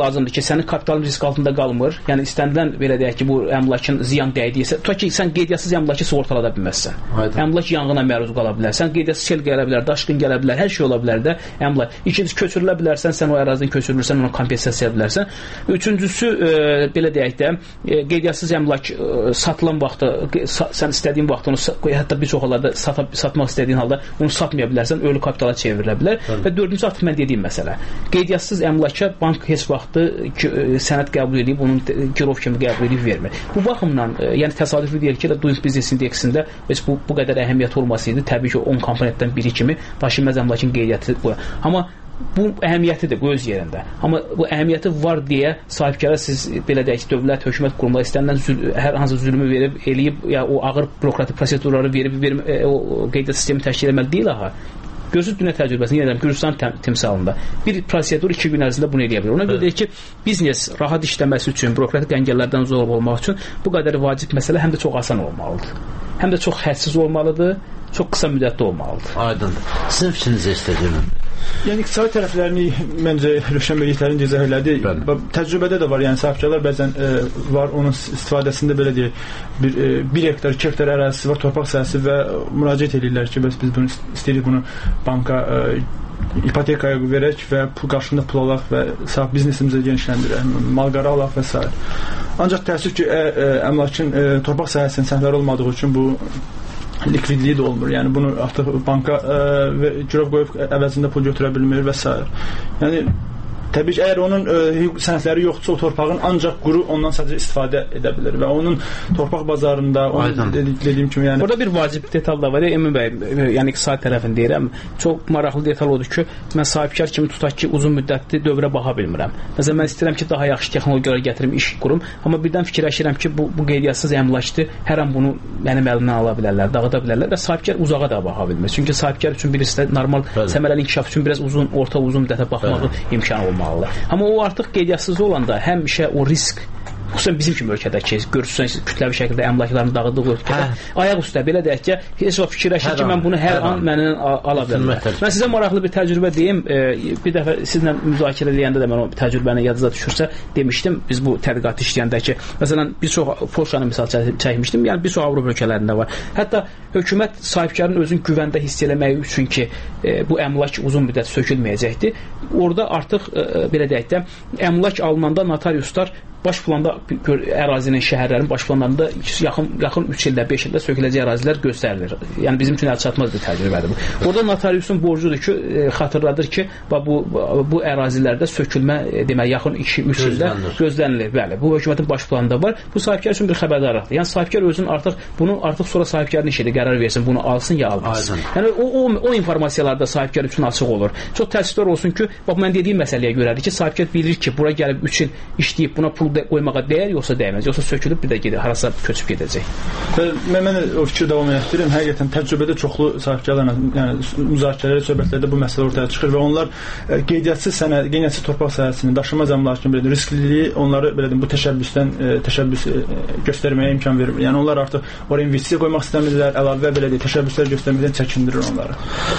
S1: lazımdır ki, sənin kapitalın risk altında qalmır. Yəni istənilən belə deyək ki, bu əmlakın ziyan dəydiysə, ta ki sən qeydiyyatçı əmlakı sığortalada bilməzsən. Əmlak yanğına məruz qala bilər. Sən qeydiyyatçı sel gələ bilər, daşqın gələ bilər, hər şey ola bilər də əmlak. İkincisi köçürülə bilərsən, sən o ərazidən köçürülürsən, ona kompensasiya bilərsən. Üçüncüsü e, belə deyək də, e, qeydiyyatçı əmlak e, satılan vaxtı sa sən istədiyin vaxtı onu hətta bir çox hallarda sata, satmaq istədiyin halda onu satmaya bilərsən, ölü kapitala çevrilə bilər. Hı. Və dördüncü artıq mən dediyim məsələ. Qeydiyyatçı əmlaka bank heç vaxtı sənəd qəbul edib, onun girov kimi qəbul edib vermir. Bu baxımdan, e, yəni təsadüfi deyil ki, Doing Business indeksində heç bu, bu qədər əhəmiyyət olmasaydı, təbii ki, on komponentdən biri kimi daşınmaz əmlakın qeydiyyatı bu. Amma bu əhəmiyyətidir, bu öz yerində. Amma bu əhəmiyyəti var deyə sahibkara siz belə deyək ki, dövlət, hökumət qurumları istənilən zül hər hansı zülmü verib, eləyib, ya o ağır bürokratik prosedurları verib, verib e, o qeydiyyat sistemi təşkil etməli deyil aha. Gözlük dünya təcrübəsini yenə deyirəm, Gürcüstan timsalında bir prosedur iki gün ərzində bunu eləyə bilər. Ona görə deyək ki, biznes rahat işləməsi üçün, bürokratik əngəllərdən uzaq olmaq üçün bu qədər vacib məsələ həm də çox asan olmalıdır. Həm də çox hədsiz olmalıdır, çox qısa müddətli olmalıdır.
S2: Aydındır. Sizin fikrinizi istəyirəm.
S3: Yəni iqtisadi tərəflərini məncə Rövşən bəy yetərincə izah elədi. Təcrübədə də var, yəni sahibkarlar bəzən e, var, onun istifadəsində belə deyək, bir, e, bir hektar, iki hektar ərazisi var, torpaq sahəsi və müraciət edirlər ki, bəs biz bunu istəyirik bunu banka e, ipotekaya verək və pul qarşılığında pul alaq və sahib biznesimizə genişləndirək, malqara alaq və s. Ancaq təəssüf ki, ə, ə, əmlakın ə, torpaq sahəsinin səhvləri olmadığı üçün bu likvidliyi də olmur. Yəni bunu artıq banka ə, girov qoyub əvəzində pul götürə bilmir və s. Yəni təbii ki, əgər onun ə, sənədləri yoxdursa, o torpağın ancaq quru ondan sadəcə istifadə edə bilər və onun torpaq bazarında onun dedi, dediyim kimi, yəni
S1: burada bir vacib detal da var. Emin bəy, yəni iqtisadi tərəfini deyirəm. Çox maraqlı detal odur ki, mən sahibkar kimi tutaq ki, uzun müddətli dövrə baxa bilmirəm. Məsələn, mən istəyirəm ki, daha yaxşı texnologiyalar gətirim, iş qurum, amma birdən fikirləşirəm ki, bu, bu qeydiyyatçı əmlakdır, hər an bunu mənim əlimdən ala bilərlər, dağıda bilərlər və sahibkar uzağa da baxa bilmir. Çünki sahibkar üçün birisi normal səmərəli inkişaf üçün biraz uzun, orta uzun müddətə baxmağı imkanı olmalıdır. Amma o artıq qeydiyyatçı olanda həmişə o risk, xüsusən bizim kimi ölkədəki görürsünüz kütləvi şəkildə əmlakların dağıdığı ölkədə hə. Ayaq üstə belə deyək ki, heç vaxt fikirləşir ki, mən bunu hər, hər an məndən ala bilərəm. Mən sizə maraqlı bir təcrübə deyim. E, bir dəfə sizinlə müzakirə edəndə də mən o təcrübəni yadınıza düşürsə demişdim. Biz bu tədqiqat işləyəndə ki, məsələn, bir çox Polşanı misal çəkmişdim. Yəni bir çox Avropa ölkələrində var. Hətta hökumət sahibkarın özünü güvəndə hiss eləməyi üçün ki, e, bu əmlak uzun müddət sökülməyəcəkdir. Orada artıq e, belə deyək də əmlak alınanda notariuslar baş planda ərazinin, şəhərlərin baş planlarında yaxın yaxın üç ildə, beş ildə söküləcək ərazilər göstərilir. Yəni bizim üçün əlçatmaz bir təcrübədir bu. Orada notariusun borcudur ki, e, xatırladır ki, bu bu ərazilərdə sökülmə e, demək yaxın iki üç ildə gözlənilir. Bəli, bu hökumətin baş planında var. Bu sahibkar üçün bir xəbərdarlıqdır. Yəni sahibkar özün artıq bunu artıq sonra sahibkarın işidir, qərar versin, bunu alsın ya almasın. Yəni o o o informasiyalarda sahibkar üçün açıq olur. Çox təəssüflər olsun ki, bax mən dediyim məsələyə görədir ki, sahibkar bilir ki, bura gəlib üç il işləyib buna pul qoymağa dəyər yoxsa dəymez, yoxsa sökülüb bir də gedir, harasa köçüb gedəcək.
S3: Mən, mən o fikri davam etdirirəm. Həqiqətən təcrübədə çoxlu sahibkarlarla, yəni müzakirələr, söhbətlərdə bu məsələ ortaya çıxır və onlar e, qeydiyyatçı sənəd, qeydiyyatçı torpaq sahəsinin daşınmaz əmlakın belə riskliliyi onları belə deyim bu təşəbbüsdən e, təşəbbüs e, göstərməyə imkan vermir. Yəni onlar artıq oraya investisiya qoymaq istəmirlər, əlavə belə deyim təşəbbüslər göstərməkdən çəkindirir onları.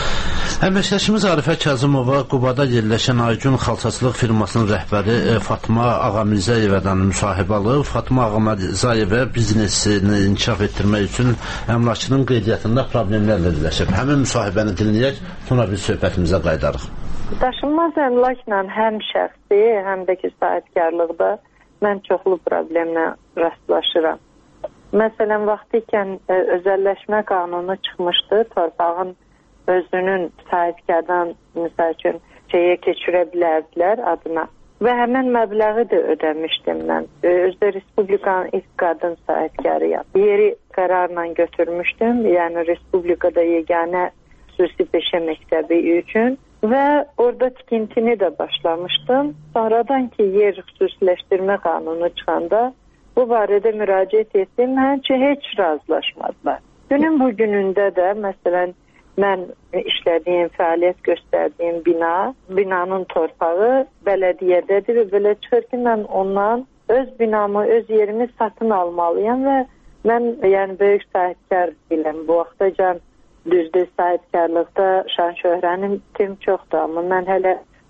S2: Əməkdaşımız Arifə Kazımova Qubada yerləşən Aygün xalçaçılıq firmasının rəhbəri e, Fatma Ağamirzəyevədən müsahibə alıb. Fatma Ağamirzəyevə biznesini inkişaf etdirmək üçün əmlakının qeydiyyatında problemlərlə üzləşib. Həmin müsahibəni dinləyək, sonra biz söhbətimizə qayıdarıq.
S6: Daşınmaz əmlakla həm şəxsi, həm də ki sahibkarlıqda mən çoxlu problemlə rastlaşıram. Məsələn, vaxtı ikən e, özəlləşmə qanunu çıxmışdı, torpağın özünün sahibkardan misal üçün şeyə keçirə bilərdilər adına və həmən məbləği də ödəmişdim mən. Özdə Respublikanın ilk qadın sahibkarıyam. Yeri qərarla götürmüşdüm, yəni Respublikada yeganə xüsusi peşə məktəbi üçün və orada tikintini də başlamışdım. Sonradan ki yer xüsusiləşdirmə qanunu çıxanda bu barədə müraciət etdim, həmçə heç razılaşmadılar. Günün bu günündə də məsələn mən işlədiyim, fəaliyyət göstərdiyim bina, binanın torpağı bələdiyyədədir və belə çıxır ki, mən ondan öz binamı, öz yerimi satın almalıyam və mən yəni böyük sahibkar biləm. Bu vaxtacan düzdür sahibkarlıqda şan şöhrənim tim çoxdur, amma mən hələ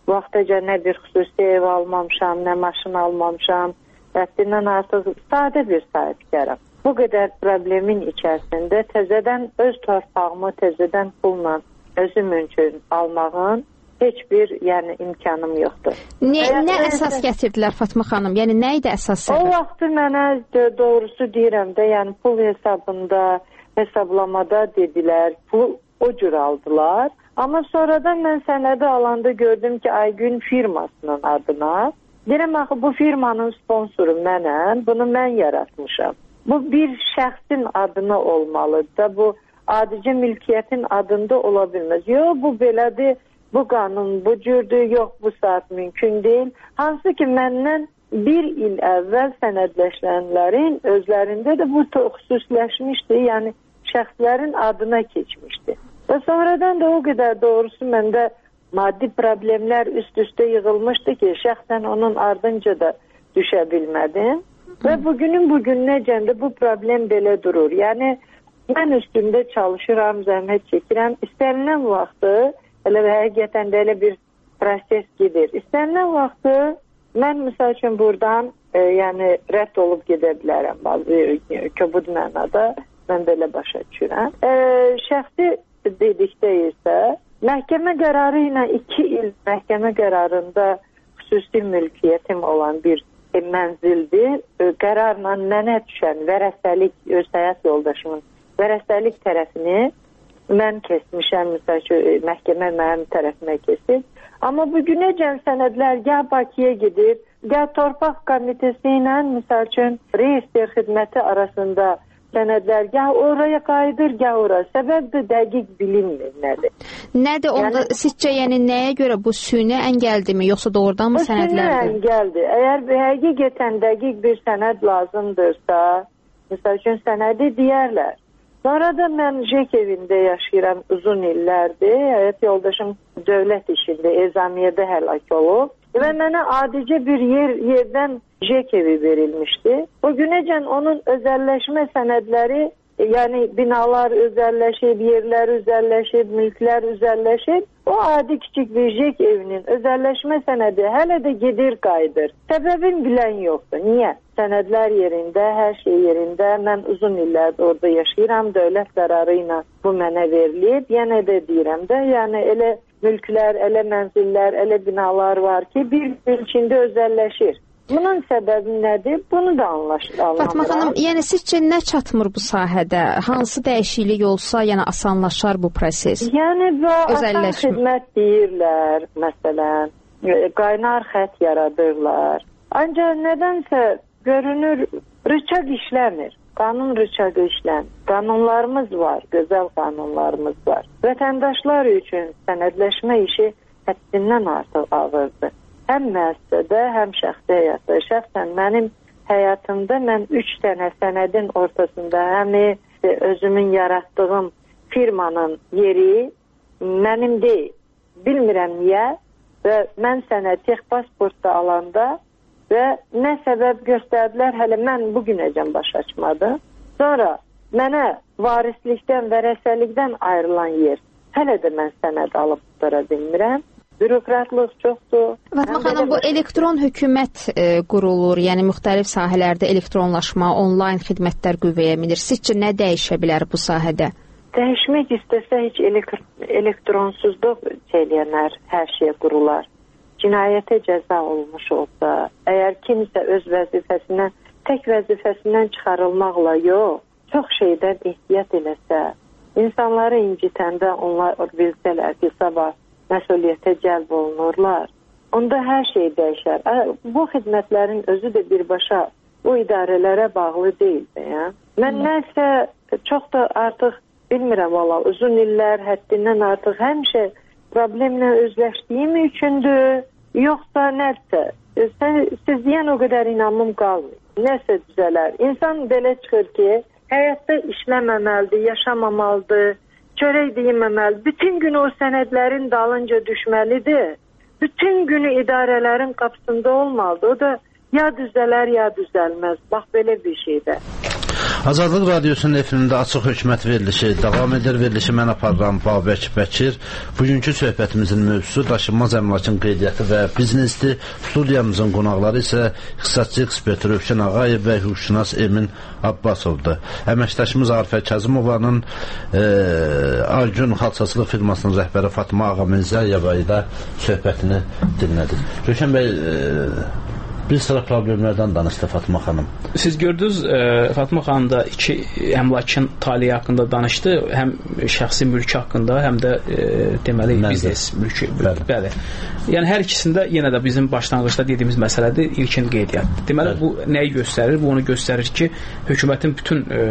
S6: vaxtaca nə bir xüsusi ev almamışam, nə maşın almamışam. Həddindən artıq sadə bir sahibkaram. Bu qədər problemin içərisində təzədən öz torpağımı təzədən pulla özüm üçün almağın heç bir yəni imkanım yoxdur.
S7: Nə, nə əsas gətirdilər Fatma xanım? Yəni nə idi əsas səbəb?
S6: O vaxt mənə doğrusu deyirəm də, yəni pul hesabında, hesablamada dedilər, pul o cür aldılar. Amma sonradan mən sənədi alanda gördüm ki, Aygün firmasının adına, deyirəm axı bu firmanın sponsoru mənəm, bunu mən yaratmışam. Bu bir şəxsin adına olmalıdır da, bu adicə mülkiyyətin adında ola bilməz. Yox, bu belədir. Bu qanun bu cürdür, yox bu saat mümkün deyil. Hansı ki məndən bir il əvvəl sənədləşənlərin özlərində də bu xüsusiləşmişdi, yəni şəxslərin adına keçmişdi. Və sonradan da o qədər doğrusu məndə maddi problemlər üst-üstə yığılmışdı ki, şəxsən onun ardınca da düşə bilmədim. Və bugünün bugününəcən də bu problem belə durur. Yəni mən üstündə çalışıram, zəhmət çəkirəm. İstənilən vaxtı elə həqiqətən də elə bir proses gedir. İstənilən vaxtı mən misal üçün buradan e, yəni rədd olub gedə bilərəm. Bazı köbud mənada mən belə başa düşürəm. E, şəxsi dedikdə isə məhkəmə qərarı ilə iki il məhkəmə qərarında xüsusi mülkiyyətim olan bir e, mənzildir. E, qərarla mənə düşən vərəsəlik, öz həyat yoldaşımın vərəsəlik tərəfini mən kesmişəm, misal ki, məhkəmə mənim tərəfimə kesib. Amma bugünəcən sənədlər gəh Bakıya gedir, gəh Torpaq Komitesi ilə, misal üçün, reyestr xidməti arasında sənədlər gəh oraya qayıdır, gəh oraya. Səbəb də dəqiq bilinmir nədir.
S7: Nədir onda, yəni, sizcə, yəni nəyə görə bu süni əngəldirmi, yoxsa doğrudan mı sənədlərdir?
S6: Süni əngəldir. Əgər həqiqətən dəqiq bir sənəd lazımdırsa, misal üçün, sənədi deyərlər. Sonra da mən Jek evində yaşayıram uzun illərdir. Həyat yoldaşım dövlət işində, ezamiyyədə həlak olub. Və mənə adicə bir yer, yerdən Jek evi verilmişdi. O günəcən onun özəlləşmə sənədləri, yəni binalar özəlləşib, yerlər özəlləşib, mülklər özəlləşib. O adi kiçik bir Jek evinin özəlləşmə sənədi hələ də gedir, qayıdır. Səbəbin bilən yoxdur. Niyə? Sənədlər yerində, hər şey yerində. Mən uzun illərdir orada yaşayıram. Dövlət qərarı ilə bu mənə verilib. Yenə də deyirəm də, yəni elə mülklər, elə mənzillər, elə binalar var ki, bir il içində özəlləşir. Bunun səbəbi nədir? Bunu da anlaşılamıram.
S7: Fatma xanım, yəni sizcə nə çatmır bu sahədə? Hansı dəyişiklik olsa, yəni asanlaşar bu proses?
S6: Yəni bu asan xidmət deyirlər, məsələn, qaynar xət yaradırlar. Ancaq nədənsə görünür, rıçaq işləmir. Qanun rıçaqı işləmir. Qanunlarımız var, gözəl qanunlarımız var. Vətəndaşlar üçün sənədləşmə işi həddindən artıq ağırdır. Həm müəssisədə, həm şəxsi həyatda. Şəxsən mənim həyatımda mən üç dənə sənədin ortasında həm özümün yaratdığım firmanın yeri mənim deyil. Bilmirəm niyə və mən sənəd tex pasportda alanda və nə səbəb göstərdilər, hələ mən bugünəcən baş açmadım. Sonra mənə varislikdən, vərəsəlikdən ayrılan yer, hələ də mən sənəd alıb tutara bilmirəm. Bürokratlıq çoxdur.
S7: Fatma xanım, bu elektron hökumət e, qurulur, yəni müxtəlif sahələrdə elektronlaşma, onlayn xidmətlər qüvvəyə minir. Sizcə nə dəyişə bilər bu sahədə?
S6: Dəyişmək istəsə heç elektr elektronsuzluq eləyənlər hər şey qurular. Cinayətə cəza olmuş olsa, əgər kimsə öz vəzifəsindən, tək vəzifəsindən çıxarılmaqla yox, çox şeydən ehtiyat eləsə, insanları incitəndə onlar bilsələr ki, sabah məsuliyyətə cəlb olunurlar. Onda hər şey dəyişər. Bu xidmətlərin özü də birbaşa bu idarələrə bağlı deyildir. Ya. Mən hmm. nəsə çox da artıq bilmirəm valla, uzun illər həddindən artıq həmişə problemlə özləşdiyim üçündür, yoxsa nəsə. Siz deyən o qədər inanmım qalmır. Nəsə düzələr. İnsan belə çıxır ki, həyatda işləməməlidir, yaşamamalıdır, çörək deyiməməli, bütün gün o sənədlərin dalınca düşməlidir. Bütün günü idarələrin qapısında olmalıdır. O da ya düzələr, ya düzəlməz. Bax, belə bir şeydə.
S2: Azadlıq Radiosunun efirində Açıq Hökumət verilişi davam edir. Verilişi mən aparıram Babək Bəkir. Bugünkü söhbətimizin mövzusu daşınmaz əmlakın qeydiyyatı və biznesdir. Studiyamızın qonaqları isə iqtisadçı ekspert Rövşən Ağayev və hüquqşünas Emin Abbasovdur. Əməkdaşımız Arifə Kazımovanın e, Arjun Xalçaçılıq firmasının rəhbəri Fatıma Ağamenzəyeva ilə söhbətini dinlədik. Rövşən bəy, e, bir sıra problemlərdən danışdı Fatıma xanım.
S1: Siz gördünüz, e, Fatıma xanım da iki əmlakın taliyi haqqında danışdı. Həm şəxsi mülki haqqında, həm də e, deməli Mənzil. biznes mülki. Bəli. Bəli. Yəni hər ikisində yenə də bizim başlanğıcda dediyimiz məsələdir, ilkin qeydiyyat. Deməli Bəli. bu nəyi göstərir? Bu onu göstərir ki, hökumətin bütün e,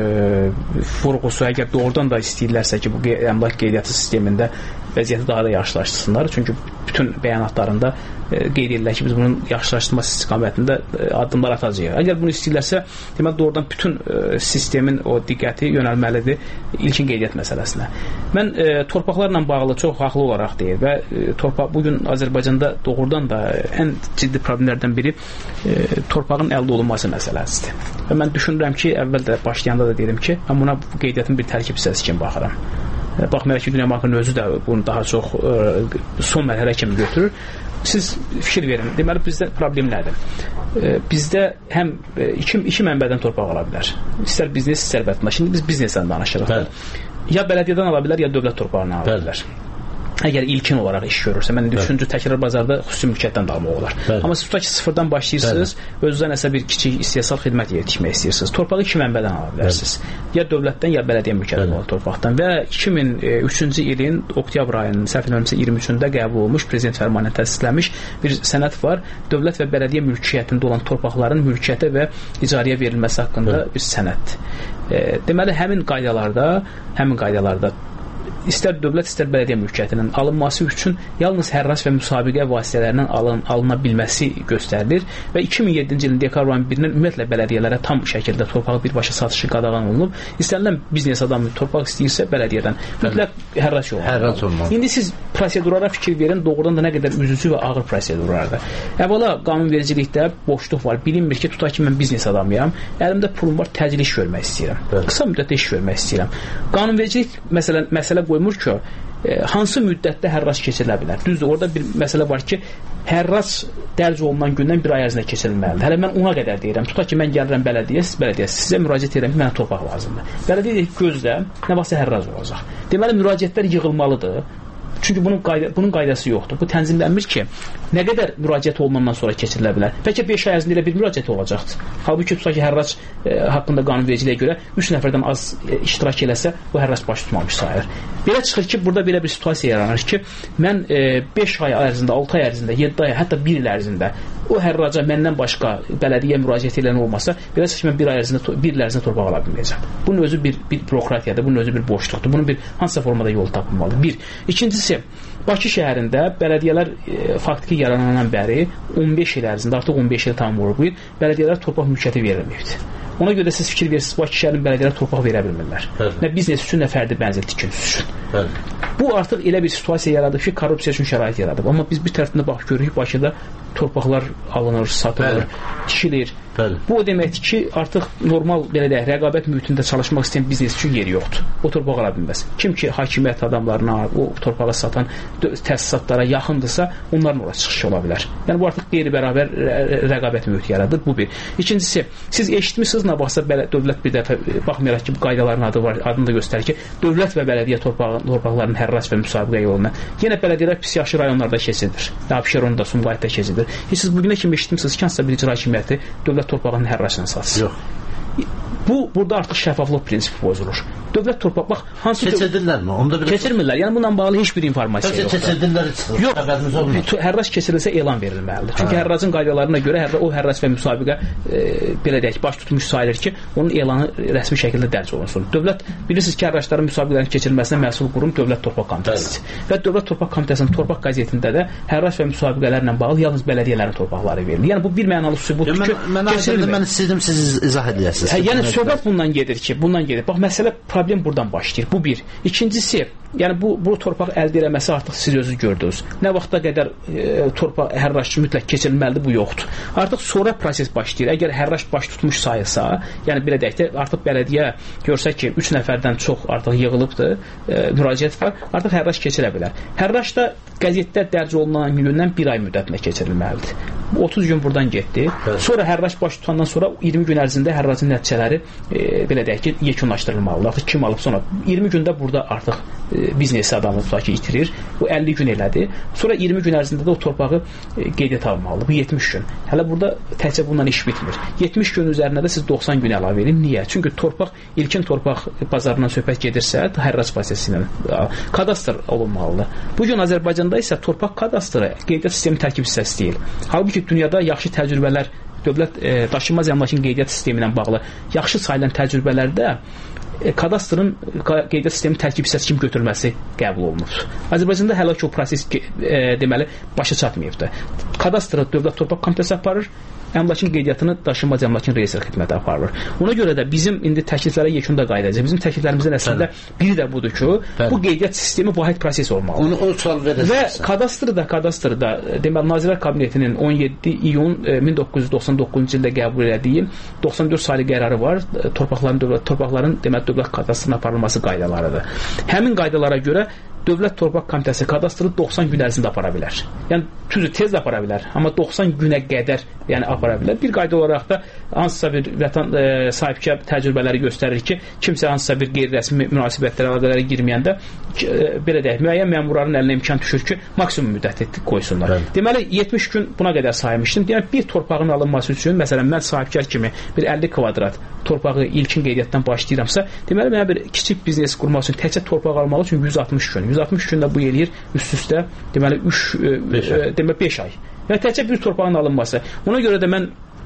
S1: vurğusu, əgər doğrudan da istəyirlərsə ki, bu əmlak qeydiyyatı sistemində vəziyyəti daha da yaxşılaşdırsınlar. Çünki bütün bəyanatlarında e, qeyd edirlər ki, biz bunun yaxşılaşdırması istiqamətində e, addımlar atacağıq. Əgər bunu istəyirlərsə, demək doğrudan bütün e, sistemin o diqqəti yönəlməlidir ilkin qeydiyyat məsələsinə. Mən e, torpaqlarla bağlı çox haqlı olaraq deyir və e, torpaq bugün Azərbaycanda doğrudan da ən ciddi problemlərdən biri e, torpağın əldə olunması məsələsidir. Və mən düşünürəm ki, əvvəl də başlayanda da dedim ki, mən buna qeydiyyatın bir tərkib hissəsi kimi baxıram. Baxmayaraq ki, Dünya Bankının özü də bunu daha çox e, son mərhələ kimi götürür. Siz fikir verin. Deməli, bizdə problem nədir? E, bizdə həm e, iki, iki mənbədən torpaq ala bilər. İstər biznes, istər vətəndaş. Şimdi biz biznesdən danışırıq. Ya bələdiyyədən ala bilər, ya dövlət torpağından ala bilər. Əgər ilkin olaraq iş görürsə, mən üçüncü təkrar bazarda xüsusi mülkiyyətdən də almaq olar. Bəli. Amma siz tutaq ki, sıfırdan başlayırsınız, özünüzə nəsə bir kiçik istehsal xidmət yeri tikmək istəyirsiniz. Torpağı iki mənbədən ala bilərsiniz. Bəli. Ya dövlətdən, ya bələdiyyə mülkiyyətindən olan torpaqdan. Və iki min üçüncü ilin oktyabr ayının səhv etmirəmsə iyirmi üçündə qəbul olmuş, prezident fərmanı ilə təsdiqlənmiş bir sənəd var. Dövlət və bələdiyyə mülkiyyətində olan torpaqların mülkiyyətə və icarəyə verilməsi haqqında Bəli. bir sənəddir. E, deməli, həmin qaydalarda, həmin qaydalarda istər dövlət, istər bələdiyyə mülkiyyətinin alınması üçün yalnız hərras və müsabiqə vasitələrindən alın, alına bilməsi göstərilir və iki min yeddinci ilin dekabr ayının birindən ümumiyyətlə bələdiyyələrə tam şəkildə torpağı birbaşa satışı qadağan olunub. İstənilən biznes adamı torpaq istəyirsə bələdiyyədən mütləq hərras yolu.
S2: Hərras olmalı.
S1: İndi siz prosedurlara fikir verin, doğrudan da nə qədər üzücü və ağır prosedurlardır. Əvvəla qanunvericilikdə boşluq var. Bilinmir ki, tutaq ki, mən biznes adamıyam, əlimdə pulum var, təcili iş görmək istəyirəm. Bəli. Qısa müddətdə iş görmək istəyirəm. Qanunvericilik məsələn məsələ qoymur ki, e, hansı müddətdə hərras keçirilə bilər. Düzdür, orada bir məsələ var ki, hərras dərc olunan gündən bir ay ərzində keçirilməlidir. Hələ mən ona qədər deyirəm. Tutaq ki, mən gəlirəm bələdiyyə, siz bələdiyyə, sizə müraciət edirəm ki, mənə torpaq lazımdır. Bələdiyyə deyir, gözlə, nə vaxtsa hərras olacaq. Deməli, müraciətlər yığılmalıdır. Çünki bunun, qayda, bunun qaydası yoxdur. Bu tənzimlənmir ki, nə qədər müraciət olunandan sonra keçirilə bilər. Bəlkə beş ay ərzində elə bir müraciət olacaqdır. Halbuki tutaq ki, hərrac e, haqqında qanunvericiliyə görə üç nəfərdən az e, iştirak eləsə, bu hərrac baş tutmamış sayılır. Belə çıxır ki, burada belə bir situasiya yaranır ki, mən beş e, ay ərzində, altı ay ərzində, yeddi ay, hətta bir il ərzində o hərraca məndən başqa bələdiyyə müraciət edən olmasa, belə çıxır ki, mən bir ay ərzində, bir il ərzində torpaq ala bilməyəcəm. Bunun özü bir, bir bürokratiyadır, bunun özü bir boşluqdur. Bunun bir hansısa formada yolu tapılmalıdır. Bir. İkincisi, Bakı şəhərində bələdiyyələr e, faktiki yaranandan bəri on beş il ərzində, artıq on beş il tamam olur bu il, bələdiyyələr torpaq mülkiyyəti verilməyibdir. Ona görə də siz fikir verirsiniz, Bakı şəhərinin bələdiyyələri torpaq verə bilmirlər. Bəli. Nə biznes üçün, nə fərdi mənzil tikintisi üçün. Bəli. Bu artıq elə bir situasiya yaradıb ki, korrupsiya üçün şərait yaradıb. Amma biz bir tərəfində bax görürük, Bakıda torpaqlar alınır, satılır, tikilir. Bəli. Bu o deməkdir ki, artıq normal belə deyək, rəqabət mühitində çalışmaq istəyən biznes üçün yeri yoxdur. O torpaq ala bilməz. Kim ki, hakimiyyət adamlarına, o torpağı satan təsisatlara yaxındırsa, onların ora çıxışı ola bilər. Yəni bu artıq qeyri-bərabər rəqabət mühiti yaradır. Bu bir. İkincisi, siz eşitmisiniz, nə baxsa dövlət bir dəfə baxmayaraq ki, bu qaydaların adı var, adını da göstərir ki, dövlət və bələdiyyə torpağı, torpaqlarının hərras və müsabiqə yoluna. Yenə bələdiyyələr pis yaxşı rayonlarda keçidir. Abşeronda, Sumqayıtda keçidir. Heç siz bugünə kimi eşitmisiniz ki, hansısa bir icra hakimiyyəti dövlət torpağının hərrasını satsın. Yox. Bu, burada artıq şəffaflıq prinsipi pozulur. Dövlət torpaq, bax, hansı...
S2: Keçirdirlərmi? Onda bir...
S1: Keçirmirlər. Yəni, bununla bağlı heç bir informasiya yoxdur.
S2: Keçirdirlər çıxır.
S1: Yox, hərras keçirilsə elan verilməlidir. Çünki hə. hərracın qaydalarına görə hərra, o hərras və müsabiqə e, belə deyək, baş tutmuş sayılır ki, onun elanı rəsmi şəkildə dərc olunsun. Dövlət, bilirsiniz ki, hərraçların müsabiqələrin keçirilməsinə məsul qurum Dövlət Torpaq Komitəsidir. Və Dövlət Torpaq Komitəsinin torpaq qəzetində də hərras və müsabiqələrlə bağlı yalnız bələdiyyələrin torpaqları verilir. Yəni, bu bir mənalı sübutdur ki,
S2: mən, mən, mən istəyirdim siz izah edəsiniz.
S1: Hə, yəni, söhbət bundan gedir ki, bundan gedir. Bax, məsələ, problem buradan başlayır. Bu bir. İkincisi, yəni bu, bu torpaq əldə eləməsi artıq siz özünüz gördünüz. Nə vaxta qədər e, torpaq hərraşçı mütləq keçirilməlidir, bu yoxdur. Artıq sonra proses başlayır. Əgər hərraş baş tutmuş sayılsa, yəni belə deyək də, artıq bələdiyyə görsə ki, üç nəfərdən çox artıq yığılıbdır, e, müraciət var, artıq hərraş keçirə bilər. Hərraş da qəzetdə dərc olunan gündən bir ay müddətinə keçirilməlidir. otuz gün buradan getdi. Evet. Sonra hərraş baş tutandan sonra iyirmi gün ərzində hərracın nəticələri e, belə deyək ki, yekunlaşdırılmalıdır. Artıq kim alıb sonra iyirmi gündə burada artıq e, biznesi adamı tutaq ki, itirir. Bu əlli gün elədi. Sonra iyirmi gün ərzində də o torpağı e, qeydiyyata almalıdır. Bu yetmiş gün. Hələ burada təkcə bundan iş bitmir. yetmiş gün üzərində də siz doxsan gün əlavə edin. Niyə? Çünki torpaq, ilkin torpaq bazarından söhbət gedirsə, hərrac prosesi ilə kadastr olunmalıdır. Bu gün Azərbaycanda isə torpaq kadastrı qeydiyyat sistemi tərkib hissəsi deyil. Halbuki dünyada yaxşı təcrübələr, dövlət e, daşınmaz əmlakın qeydiyyat sistemi ilə bağlı yaxşı sayılan təcrübələrdə e, kadastrın qeydiyyat sistemi tərkib hissəsi kimi götürülməsi qəbul olunur. Azərbaycanda hələ ki o proses e, deməli başa çatmayıbdır. Kadastrı Dövlət Torpaq Komitəsi aparır, əmlakın qeydiyyatını daşınmaz əmlakın reyestr xidməti aparır. Ona görə də bizim indi təkliflərə yekunda qayıdacaq. Bizim təkliflərimizin əslində biri də budur ki, Bəli. bu qeydiyyat sistemi vahid proses olmalıdır.
S2: Onu o sual verəcəksən.
S1: Və kadastrda, kadastrda deməli Nazirlər Kabinetinin on yeddi iyun min doqquz yüz doxsan doqquzuncu ildə qəbul etdiyi doxsan dörd saylı qərarı var. Torpaqların dövlət torpaqların deməli dövlət kadastrına aparılması qaydalarıdır. Həmin qaydalara görə Dövlət Torpaq Komitəsi kadastrı doxsan gün ərzində apara bilər. Yəni tüzü tez də apara bilər, amma doxsan günə qədər yəni apara bilər. Bir qayda olaraq da hansısa bir vətən e, sahibkar təcrübələri göstərir ki, kimsə hansısa bir qeyri-rəsmi münasibətlərə, əlaqələrə girməyəndə e, belə deyək, müəyyən məmurların əlinə imkan düşür ki, maksimum müddət qoysunlar. Bəli. Deməli yetmiş gün buna qədər saymışdım. Yəni bir torpağın alınması üçün, məsələn, mən sahibkar kimi bir əlli kvadrat torpağı ilkin qeydiyyatdan başlayıramsa, deməli mənə bir kiçik biznes qurmaq üçün təkcə torpaq almaq üçün yüz altmış gün. yüz altmış gündə bu eləyir üst-üstə deməli üç deməli beş ay. Yəni təkcə bir torpağın alınması. Ona görə də mən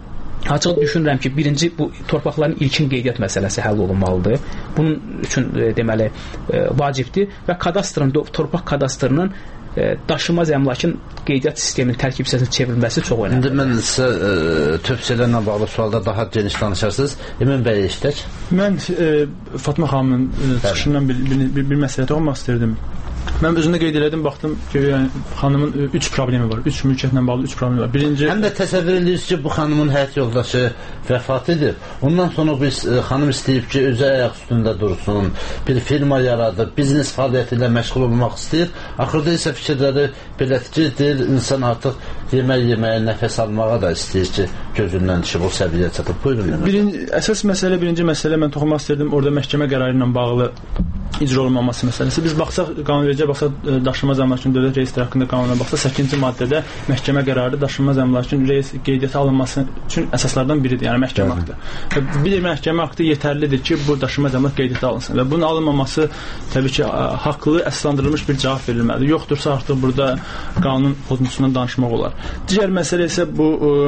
S1: açıq düşünürəm ki, birinci bu torpaqların ilkin qeydiyyat məsələsi həll olunmalıdır. Bunun üçün e, deməli e, vacibdir və kadastrın torpaq kadastrının e, daşınmaz əmlakın qeydiyyat sisteminin tərkib hissəsinin çevrilməsi çox önəmlidir.
S2: İndi mən sizə e, tövsiyələrlə bağlı sualda daha geniş danışarsınız. Emin bəy işlək.
S3: Mən e, Fatma xanımın e, çıxışından bir, bir, bir, bir məsələ toxunmaq istirdim. Mən özümdə qeyd elədim, baxdım ki, yəni, xanımın üç problemi var. Üç mülkiyyətlə bağlı üç problemi var. Birinci...
S2: Həm də təsəvvür edirsiniz ki, bu xanımın həyat yoldaşı vəfat edib. Ondan sonra biz e, xanım istəyib ki, özü ayaq üstündə dursun, bir firma yaradıb, biznes fəaliyyəti ilə məşğul olmaq istəyir. Axırda isə fikirləri beləticidir, insan artıq yemək yeməyə, nəfəs almağa da istəyir ki, gözündən düşüb o səviyyəyə çatıb. Buyurun.
S3: Birinci, əsas məsələ, birinci məsələ mən toxunmaq istəyirdim, orada məhkəmə qərarı ilə bağlı icra olunmaması məsələsi. Biz baxsaq, qanunvericiyə baxsaq, daşınmaz əmlakın dövlət reyestri haqqında qanuna baxsaq, səkkizinci maddədə məhkəmə qərarı daşınmaz əmlakın qeydiyyata alınması üçün əsaslardan biridir, yəni məhkəmə aktı. Bir məhkəmə aktı yetərlidir ki, bu daşınmaz əmlak qeydiyyata alınsın və bunun alınmaması təbii ki, haqlı, əsaslandırılmış bir cavab verilməlidir. Yoxdursa artıq burada qanun pozuntusundan danışmaq olar. Digər məsələ isə bu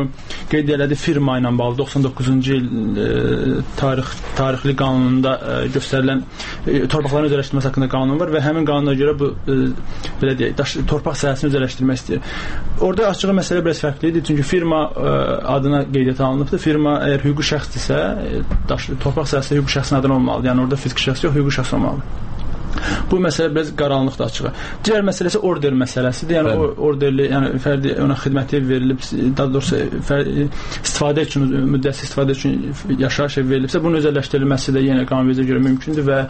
S3: qeyd elədiyi firma ilə bağlı doxsan doqquzuncu il e, tarix tarixli qanununda e, göstərilən e, torpaqların özələşdirilməsi haqqında qanun var və həmin qanuna görə bu e, belə deyək, daş, torpaq sahəsini özələşdirmək istəyir. Orada açığı məsələ biraz fərqlidir. Çünki firma e, adına qeydiyyata alınıbdır. Firma əgər hüquqi şəxsdirsə, e, daş, torpaq sahəsində hüquqi şəxsin adına olmalıdır. Yəni orada fiziki şəxs yox, hüquqi şəxs olmalıdır. Bu məsələ biraz qaranlıqdır açığı. Digər məsələ isə order məsələsidir. Yəni o orderli, yəni fərdi ona xidməti verilib, daha doğrusu fərdi, istifadə üçün, müddətsiz istifadə üçün yaşayış evi verilibsə, bunun özəlləşdirilməsi də yenə qanunvericiliyə görə mümkündür və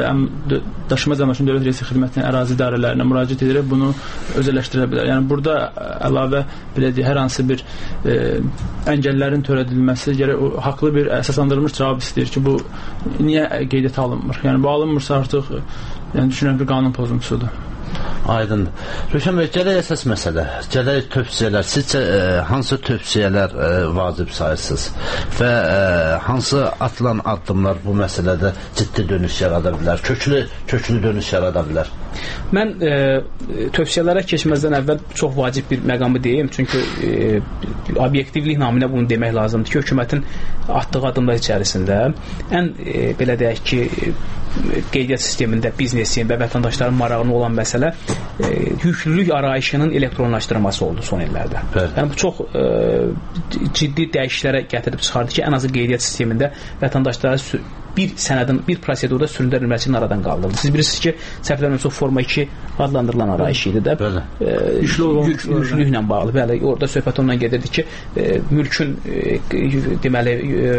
S3: ə, daşınmaz əmlakın dövlət reyestri xidmətinin ərazi idarələrinə müraciət edərək bunu özəlləşdirə bilər. Yəni burada əlavə belə deyək, hər hansı bir ə, əngəllərin törədilməsi gərək o haqlı bir əsaslandırılmış cavab istəyir ki, bu niyə qeydiyyata alınmır? Yəni bu alınmırsa artıq yəni düşünürəm ki, qanun pozuntusudur.
S2: Aydındır. Rövşən bəy, gələk əsas məsələ, gələk tövsiyələr. Sizcə e, hansı tövsiyələr e, vacib sayırsınız və e, hansı atılan addımlar bu məsələdə ciddi dönüş yarada bilər, köklü, köklü dönüş yarada bilər?
S1: Mən e, tövsiyələrə keçməzdən əvvəl çox vacib bir məqamı deyim, çünki e, obyektivlik naminə bunu demək lazımdır ki, hökumətin atdığı adımlar içərisində ən e, belə deyək ki, qeydiyyat sistemində biznesin və vətəndaşların marağına olan məsələ e, yüklülük arayışının elektronlaşdırılması oldu son illərdə. Bəli. Yəni bu çox e, ciddi dəyişikliklərə gətirib çıxardı ki, ən azı qeydiyyat sistemində vətəndaşlara bir sənədin, bir prosedurda süründürülməsini aradan qaldırdı. Siz bilirsiniz ki, səhvlərlə çox forma iki adlandırılan arayış idi də. E, yüklülüklə bağlı. Bəli, orada söhbət ondan gedirdi ki, e, mülkün e, deməli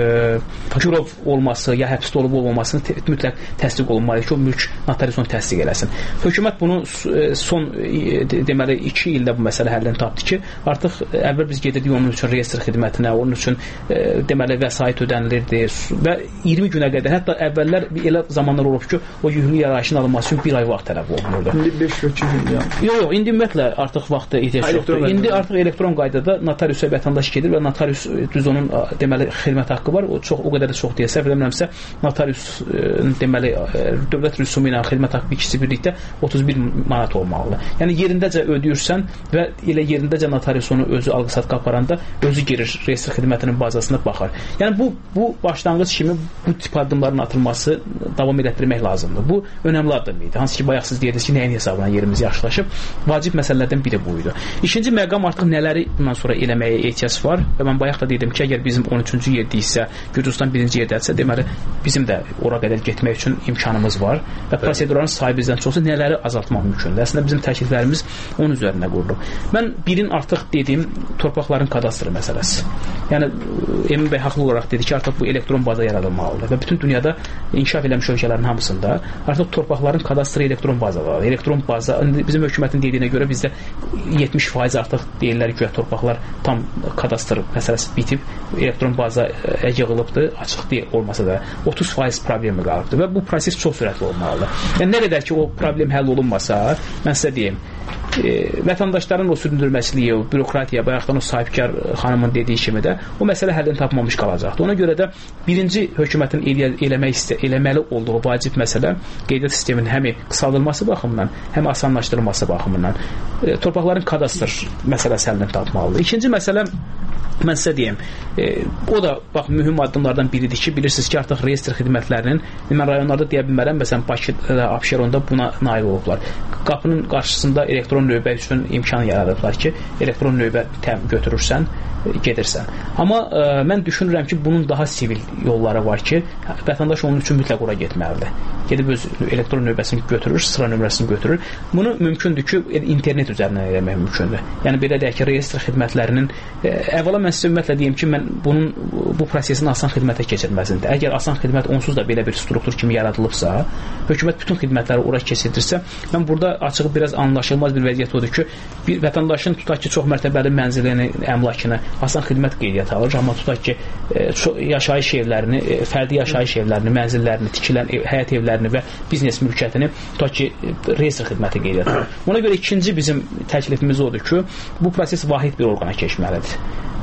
S1: e, girov olması ya həbsdə olub olmamasını te mütləq təsdiq olunmalı ki, o mülk notarius onu təsdiq eləsin. Hökumət bunu son e, deməli iki ildə bu məsələ həllini tapdı ki, artıq əvvəl biz gedirdik onun üçün reyestr xidmətinə, onun üçün e, deməli vəsait ödənilirdi və iyirmi günə qədər, hətta əvvəllər elə zamanlar olub ki, o yüklü arayışın alınması üçün bir ay vaxt tələb olunurdu.
S3: İndi beş iki gün ya.
S1: Yox, yox, indi ümumiyyətlə artıq vaxtı ehtiyac yoxdur. İndi artıq elektron qaydada notariusa vətəndaş gedir və notarius düz onun deməli xidmət haqqı var. O çox o qədər də çox deyə səhv eləmirəmsə, notarius deməli dövlət rüsumu ilə xidmət haqqı ikisi birlikdə otuz bir manat olmalıdır. Yəni yerindəcə ödəyirsən və elə yerindəcə notarius onu özü alqı-satqı aparanda özü girir reyestr xidmətinin bazasına baxar. Yəni bu bu başlanğıc kimi bu tip addımların atılması davam etdirmək lazımdır. Bu önəmli addım idi. Hansı ki, bayaq siz deyirdiniz ki, nəyin hesabına yerimiz yaxşılaşıb. Vacib məsələlərdən biri bu idi. İkinci məqam artıq nələri bundan sonra eləməyə ehtiyac var və mən bayaq da dedim ki, əgər bizim on üçüncü yerdəyiksə, Gürcüstan birinci yerdədirsə, deməli bizim də ora qədər getmək üçün imkanımız var və prosedurların sayı bizdən çoxsa nələri azaltmaq mümkündür. Əslində bizim təkliflərimiz onun üzərində qurulub. Mən birin artıq dediyim torpaqların kadastr məsələsi. Yəni Emin bəy haqlı olaraq dedi ki, artıq bu elektron baza yaradılmalıdır və bütün dünyada inkişaf eləmiş ölkələrin hamısında artıq torpaqların kadastrı elektron bazadadır. Elektron baza, bizim hökumətin dediyinə görə bizdə yetmiş faiz artıq deyirlər ki, torpaqlar tam kadastr məsələsi bitib, elektron baza yığılıbdır, açıq deyil olmasa da otuz faiz problemi qalıbdır və bu proses çox sürətli olmalıdır. Yəni nə qədər ki, o problem həll olunmasa, mən sizə deyim, e, vətəndaşların o süründürməsiliyi, o bürokratiya, bayaqdan o sahibkar xanımın dediyi kimi də o məsələ həllini tapmamış qalacaqdır. Ona görə də birinci hökumətin elə, eləmək istə, eləməli olduğu vacib məsələ qeydiyyat sisteminin həm qısaldılması baxımından, həm asanlaşdırılması baxımından e, torpaqların kadastr məsələsi həllini tapmalıdır. İkinci məsələ mən sizə deyim, e, o da bax mühüm addımlardan biridir ki, bilirsiniz ki, artıq reyestr xidmətlərinin mən rayonlarda deyə bilmərəm, məsələn Bakıda, Abşeronda buna nail olublar. Qapının qarşısında elektron növbə üçün imkan yaradıblar ki, elektron növbə təm götürürsən, gedirsən. Amma ə, mən düşünürəm ki, bunun daha sivil yolları var ki, vətəndaş onun üçün mütləq ora getməlidir. Gedib öz elektron növbəsini götürür, sıra nömrəsini götürür. Bunu mümkündür ki, internet üzərindən eləmək mümkündür. Yəni belə deyək ki, reyestr xidmətlərinin ə, əvvəla mən sizə ümumiyyətlə deyim ki, mən bunun bu prosesin asan xidmətə keçirilməsində. Əgər asan xidmət onsuz da belə bir struktur kimi yaradılıbsa, hökumət bütün xidmətləri ora keçirdirsə, mən burada açığı biraz anlaşılmaz bir vəziyyət odur ki, bir vətəndaşın tutaq ki, çox mərtəbəli mənzilini, əmlakını asan xidmət qeydiyyatı alır, amma tutaq ki, e, yaşayış evlərini, e, fərdi yaşayış evlərini, mənzillərini, tikilən ev, həyət evlərini və biznes mülkiyyətini tutaq ki, reyestr xidməti qeydiyyatı alır. Ona görə ikinci bizim təklifimiz odur ki, bu proses vahid bir orqana keçməlidir.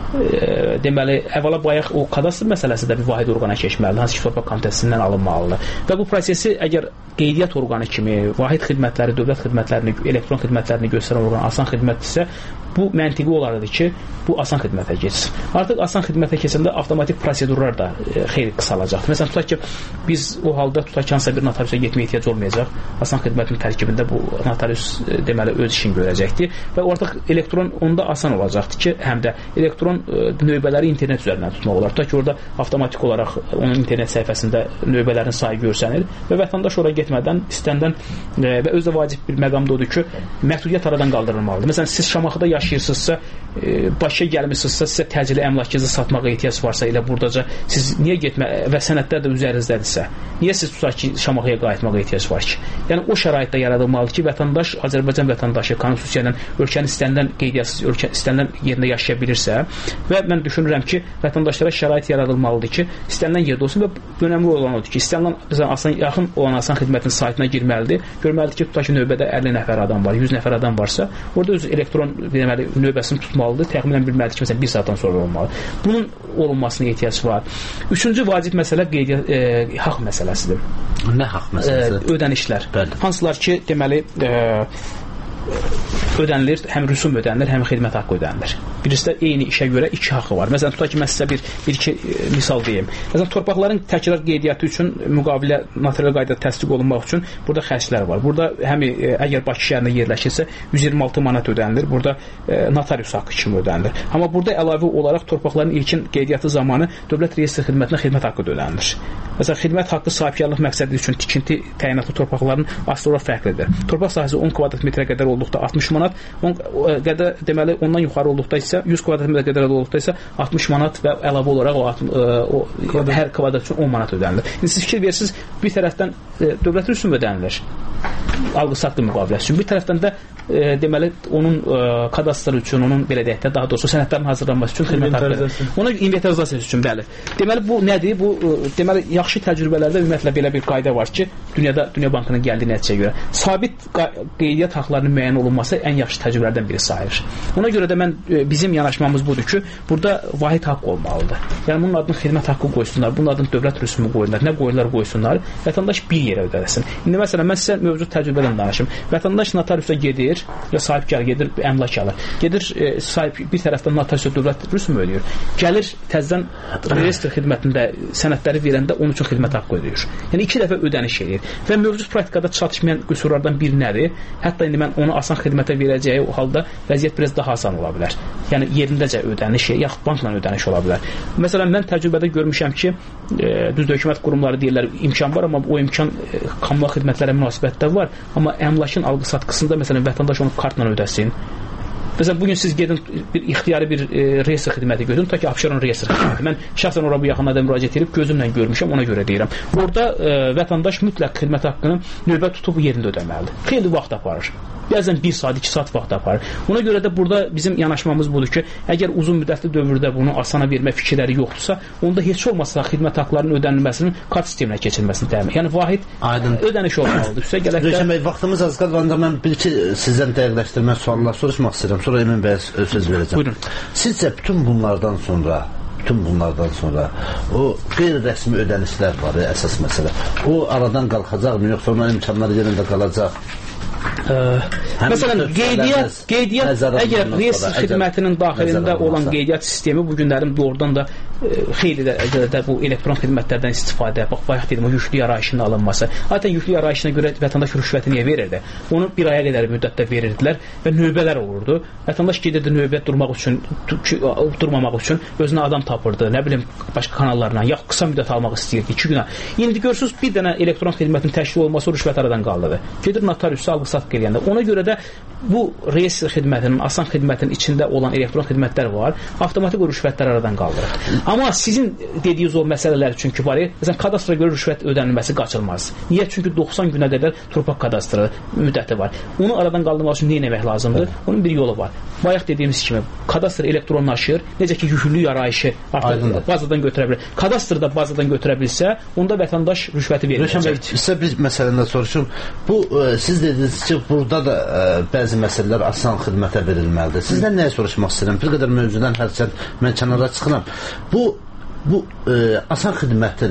S1: E, deməli, əvvəla bayaq o kadastr məsələsi də bir vahid orqana keçməlidir, hansı ki, torpaq komitəsindən alınmalıdır. Və bu prosesi əgər qeydiyyat orqanı kimi, vahid xidmətləri, dövlət xidmətlərini, elektron xidmətlərini göstərən orqan asan xidmətdirsə, bu məntiqi olardı ki, bu asan xidmətə keçsin. Artıq asan xidmətə keçəndə avtomatik prosedurlar da e, xeyli qısalacaqdır. Məsələn, tutaq ki, biz o halda tutaq ki, hansısa bir notariusa getməyə ehtiyac olmayacaq. Asan xidmətin tərkibində bu notarius e, deməli öz işini görəcəkdir və artıq elektron onda asan olacaqdır ki, həm də elektron e, növbələri internet üzərindən tutmaq olar. Tutaq ki, orada avtomatik olaraq onun internet səhifəsində növbələrin sayı görsənir və vətəndaş ora getmədən istənilən e, və özü də vacib bir məqam da odur ki, məhdudiyyət aradan qaldırılmalıdır. Məsələn, siz Şamaxıda yaşayırsınızsa, e, Bakıya gəlmisinizsə, sizə təcili əmlakınızı satmağa ehtiyac varsa, elə buradaca siz niyə getmə və sənədlər də üzərinizdədirsə, niyə siz tutaq ki, Şamaxıya qayıtmağa ehtiyac var ki? Yəni o şəraitdə yaradılmalıdır ki, vətəndaş, Azərbaycan vətəndaşı konstitusiya ilə ölkənin istənilən qeydiyyatsız ölkə istənilən yerində yaşaya bilirsə və mən düşünürəm ki, vətəndaşlara şərait yaradılmalıdır ki, istənilən yerdə olsun və önəmli olan odur ki, istənilən bizə asan yaxın olan asan xidmətin saytına girməlidir. Görməlidir ki, tutaq ki, növbədə əlli nəfər adam var, yüz nəfər adam varsa, orada öz elektron deməli növbəsini tutmalıdır. Təxminən bilməlidir ki, məsələn bir saatdan sonra olmalı. Bunun olunmasına ehtiyac var. Üçüncü vacib məsələ qeydiyyat e, haqq məsələsidir.
S2: Nə haqq məsələsi?
S1: E, ödənişlər.
S2: Bəli.
S1: Hansılar ki, deməli e, ödənilir, həm rüsum ödənilir, həm xidmət haqqı ödənilir. Birisi də eyni işə görə iki haqqı var. Məsələn, tutaq ki, mən sizə bir, bir iki e, misal deyim. Məsələn, torpaqların təkrar qeydiyyatı üçün müqavilə notarial qaydada təsdiq olunmaq üçün burada xərclər var. Burada həm e, əgər Bakı şəhərində yerləşirsə yüz iyirmi altı manat ödənilir. Burada e, notarius haqqı kimi ödənilir. Amma burada əlavə olaraq torpaqların ilkin qeydiyyatı zamanı dövlət reyestri xidmətinə xidmət haqqı da ödənilir. Məsələn, xidmət haqqı sahibkarlıq məqsədi üçün tikinti təyinatlı torpaqların asılı olaraq fərqlidir. Torpaq sahəsi on kvadrat metrə qədər olduqda altmış manat, on qədər deməli ondan yuxarı olduqda isə yüz kvadrat metrə qədər olduqda isə altmış manat və əlavə olaraq o, o, o hər kvadrat üçün on manat ödənilir. İndi siz fikir verirsiniz, bir tərəfdən e, dövlət rüsum ödənilir. Alqı-satqı müqaviləsi üçün. Bir tərəfdən də e, deməli onun e, kadastr üçün, onun belə deyək də, daha doğrusu sənədlərin hazırlanması üçün xidmət haqqı. Ona inventarizasiyası üçün bəli. Deməli bu nədir? Bu e, deməli yaxşı təcrübələrdə ümumiyyətlə belə bir qayda var ki, dünyada Dünya Bankının gəldiyi nəticəyə görə sabit qeydiyyat haqqlarının müəyyən olunması ən yaxşı təcrübələrdən biri sayılır. Ona görə də mən e, bizim yanaşmamız budur ki, burada vahid haqq olmalıdır. Yəni bunun adını xidmət haqqı qoysunlar, bunun adını dövlət rüsumu qoyurlar, nə qoyurlar qoysunlar, vətəndaş bir yerə ödəsin. İndi məsələn mən sizə mövcud təcrübədən danışım. Vətəndaş notariusa gedir, ya sahibkar gedir, əmlak alır. Gedir e, sahib bir tərəfdən notariusa dövlət rüsumu ödəyir. Gəlir təzədən reyestr xidmətində sənədləri verəndə onun üçün xidmət haqqı ödəyir. Yəni iki dəfə ödəniş edir. Və mövcud praktikada çatışmayan qüsurlardan bir nədir? Hətta indi mən onu asan xidmətə verəcəyi o halda vəziyyət biraz daha asan ola bilər. Yəni yerindəcə ödəniş, yaxud bankla ödəniş ola bilər. Məsələn, mən təcrübədə görmüşəm ki, e, düzdür hökumət qurumları deyirlər, imkan var, amma o imkan e, kommunal xidmətlərə münasibətdə var. Amma əmlakın alqı-satqısında məsələn vətəndaş onu kartla ödəsin. Məsələn, bugün siz gedin bir ixtiyari bir e, reyestr xidməti götürün, ta ki Abşeron reyestr xidməti. Mən şəxsən ora bu yaxınlarda müraciət edib gözümlə görmüşəm, ona görə deyirəm. Orada e, vətəndaş mütləq xidmət haqqını növbə tutub yerində ödəməlidir. Xeyli vaxt aparır. Bəzən bir saat, iki saat vaxt aparır. Ona görə də burada bizim yanaşmamız budur ki, əgər uzun müddətli dövrdə bunu asana vermə fikirləri yoxdursa, onda heç olmasa xidmət haqqlarının ödənilməsinin kart sisteminə keçirilməsini təmin. Yəni vahid Aydın. ödəniş olmalıdır. Üstə gələk də
S2: Rövşən bəy, vaxtımız az qaldı, ancaq mən bir iki sizdən dəqiqləşdirmə suallar soruşmaq istəyirəm. Sonra Emin bəyə söz verəcəm.
S1: Buyurun.
S2: Sizcə bütün bunlardan sonra bütün bunlardan sonra o qeyri-rəsmi ödənişlər var, əsas məsələ. O aradan qalxacaqmı, yoxsa onun imkanları yerində qalacaq?
S1: Ə, məsələn, qeydiyyat, qeydiyyat əgər reyestr xidmətinin daxilində olan qeydiyyat sistemi bu günlərin doğrudan da ə, xeyli də, də bu elektron xidmətlərdən istifadə, bax, bayaq dedim, o yüklü arayışının alınması. Zaten yüklü arayışına görə vətəndaş rüşvəti niyə verirdi? Onu bir aya qədər müddətdə verirdilər və növbələr olurdu. Vətəndaş gedirdi növbə durmaq üçün, durmamaq üçün özünə adam tapırdı, nə bilim, başqa kanallarla, yaxud qısa müddət almaq istəyirdi, iki günə. İndi görürsünüz, bir dənə elektron xidmətin təşkil olması rüşvət aradan qaldırdı. Gedir notariusa alqı-satqı eləyəndə. Ona görə də bu reyestr xidmətinin, asan xidmətin içində olan elektron xidmətlər var, avtomatik o rüşvətlər aradan qaldırır. Amma sizin dediyiniz o məsələlər üçün ki, var, məsələn, kadastra görə rüşvət ödənilməsi qaçılmaz. Niyə? Çünki doxsan günə qədər torpaq kadastırı müddəti var. Onu aradan qaldırmaq üçün nə etmək lazımdır? Onun bir yolu var. Bayaq dediyimiz kimi, kadastr elektronlaşır, necə ki, yüklü yarayışı artıq bazadan götürə bilir. Kadastr da bazadan götürə bilsə, onda vətəndaş rüşvəti verir.
S2: Rövşən bəy, sizə bir məsələndə soruşum. Bu, e, siz dediniz ki, burada da e, bəzi məsələlər asan xidmətə verilməlidir. Sizdən nəyə soruşmaq istəyirəm? Bir qədər mövzudan hərçən mən kənara çıxıram. Bu, bu e, asan xidmətin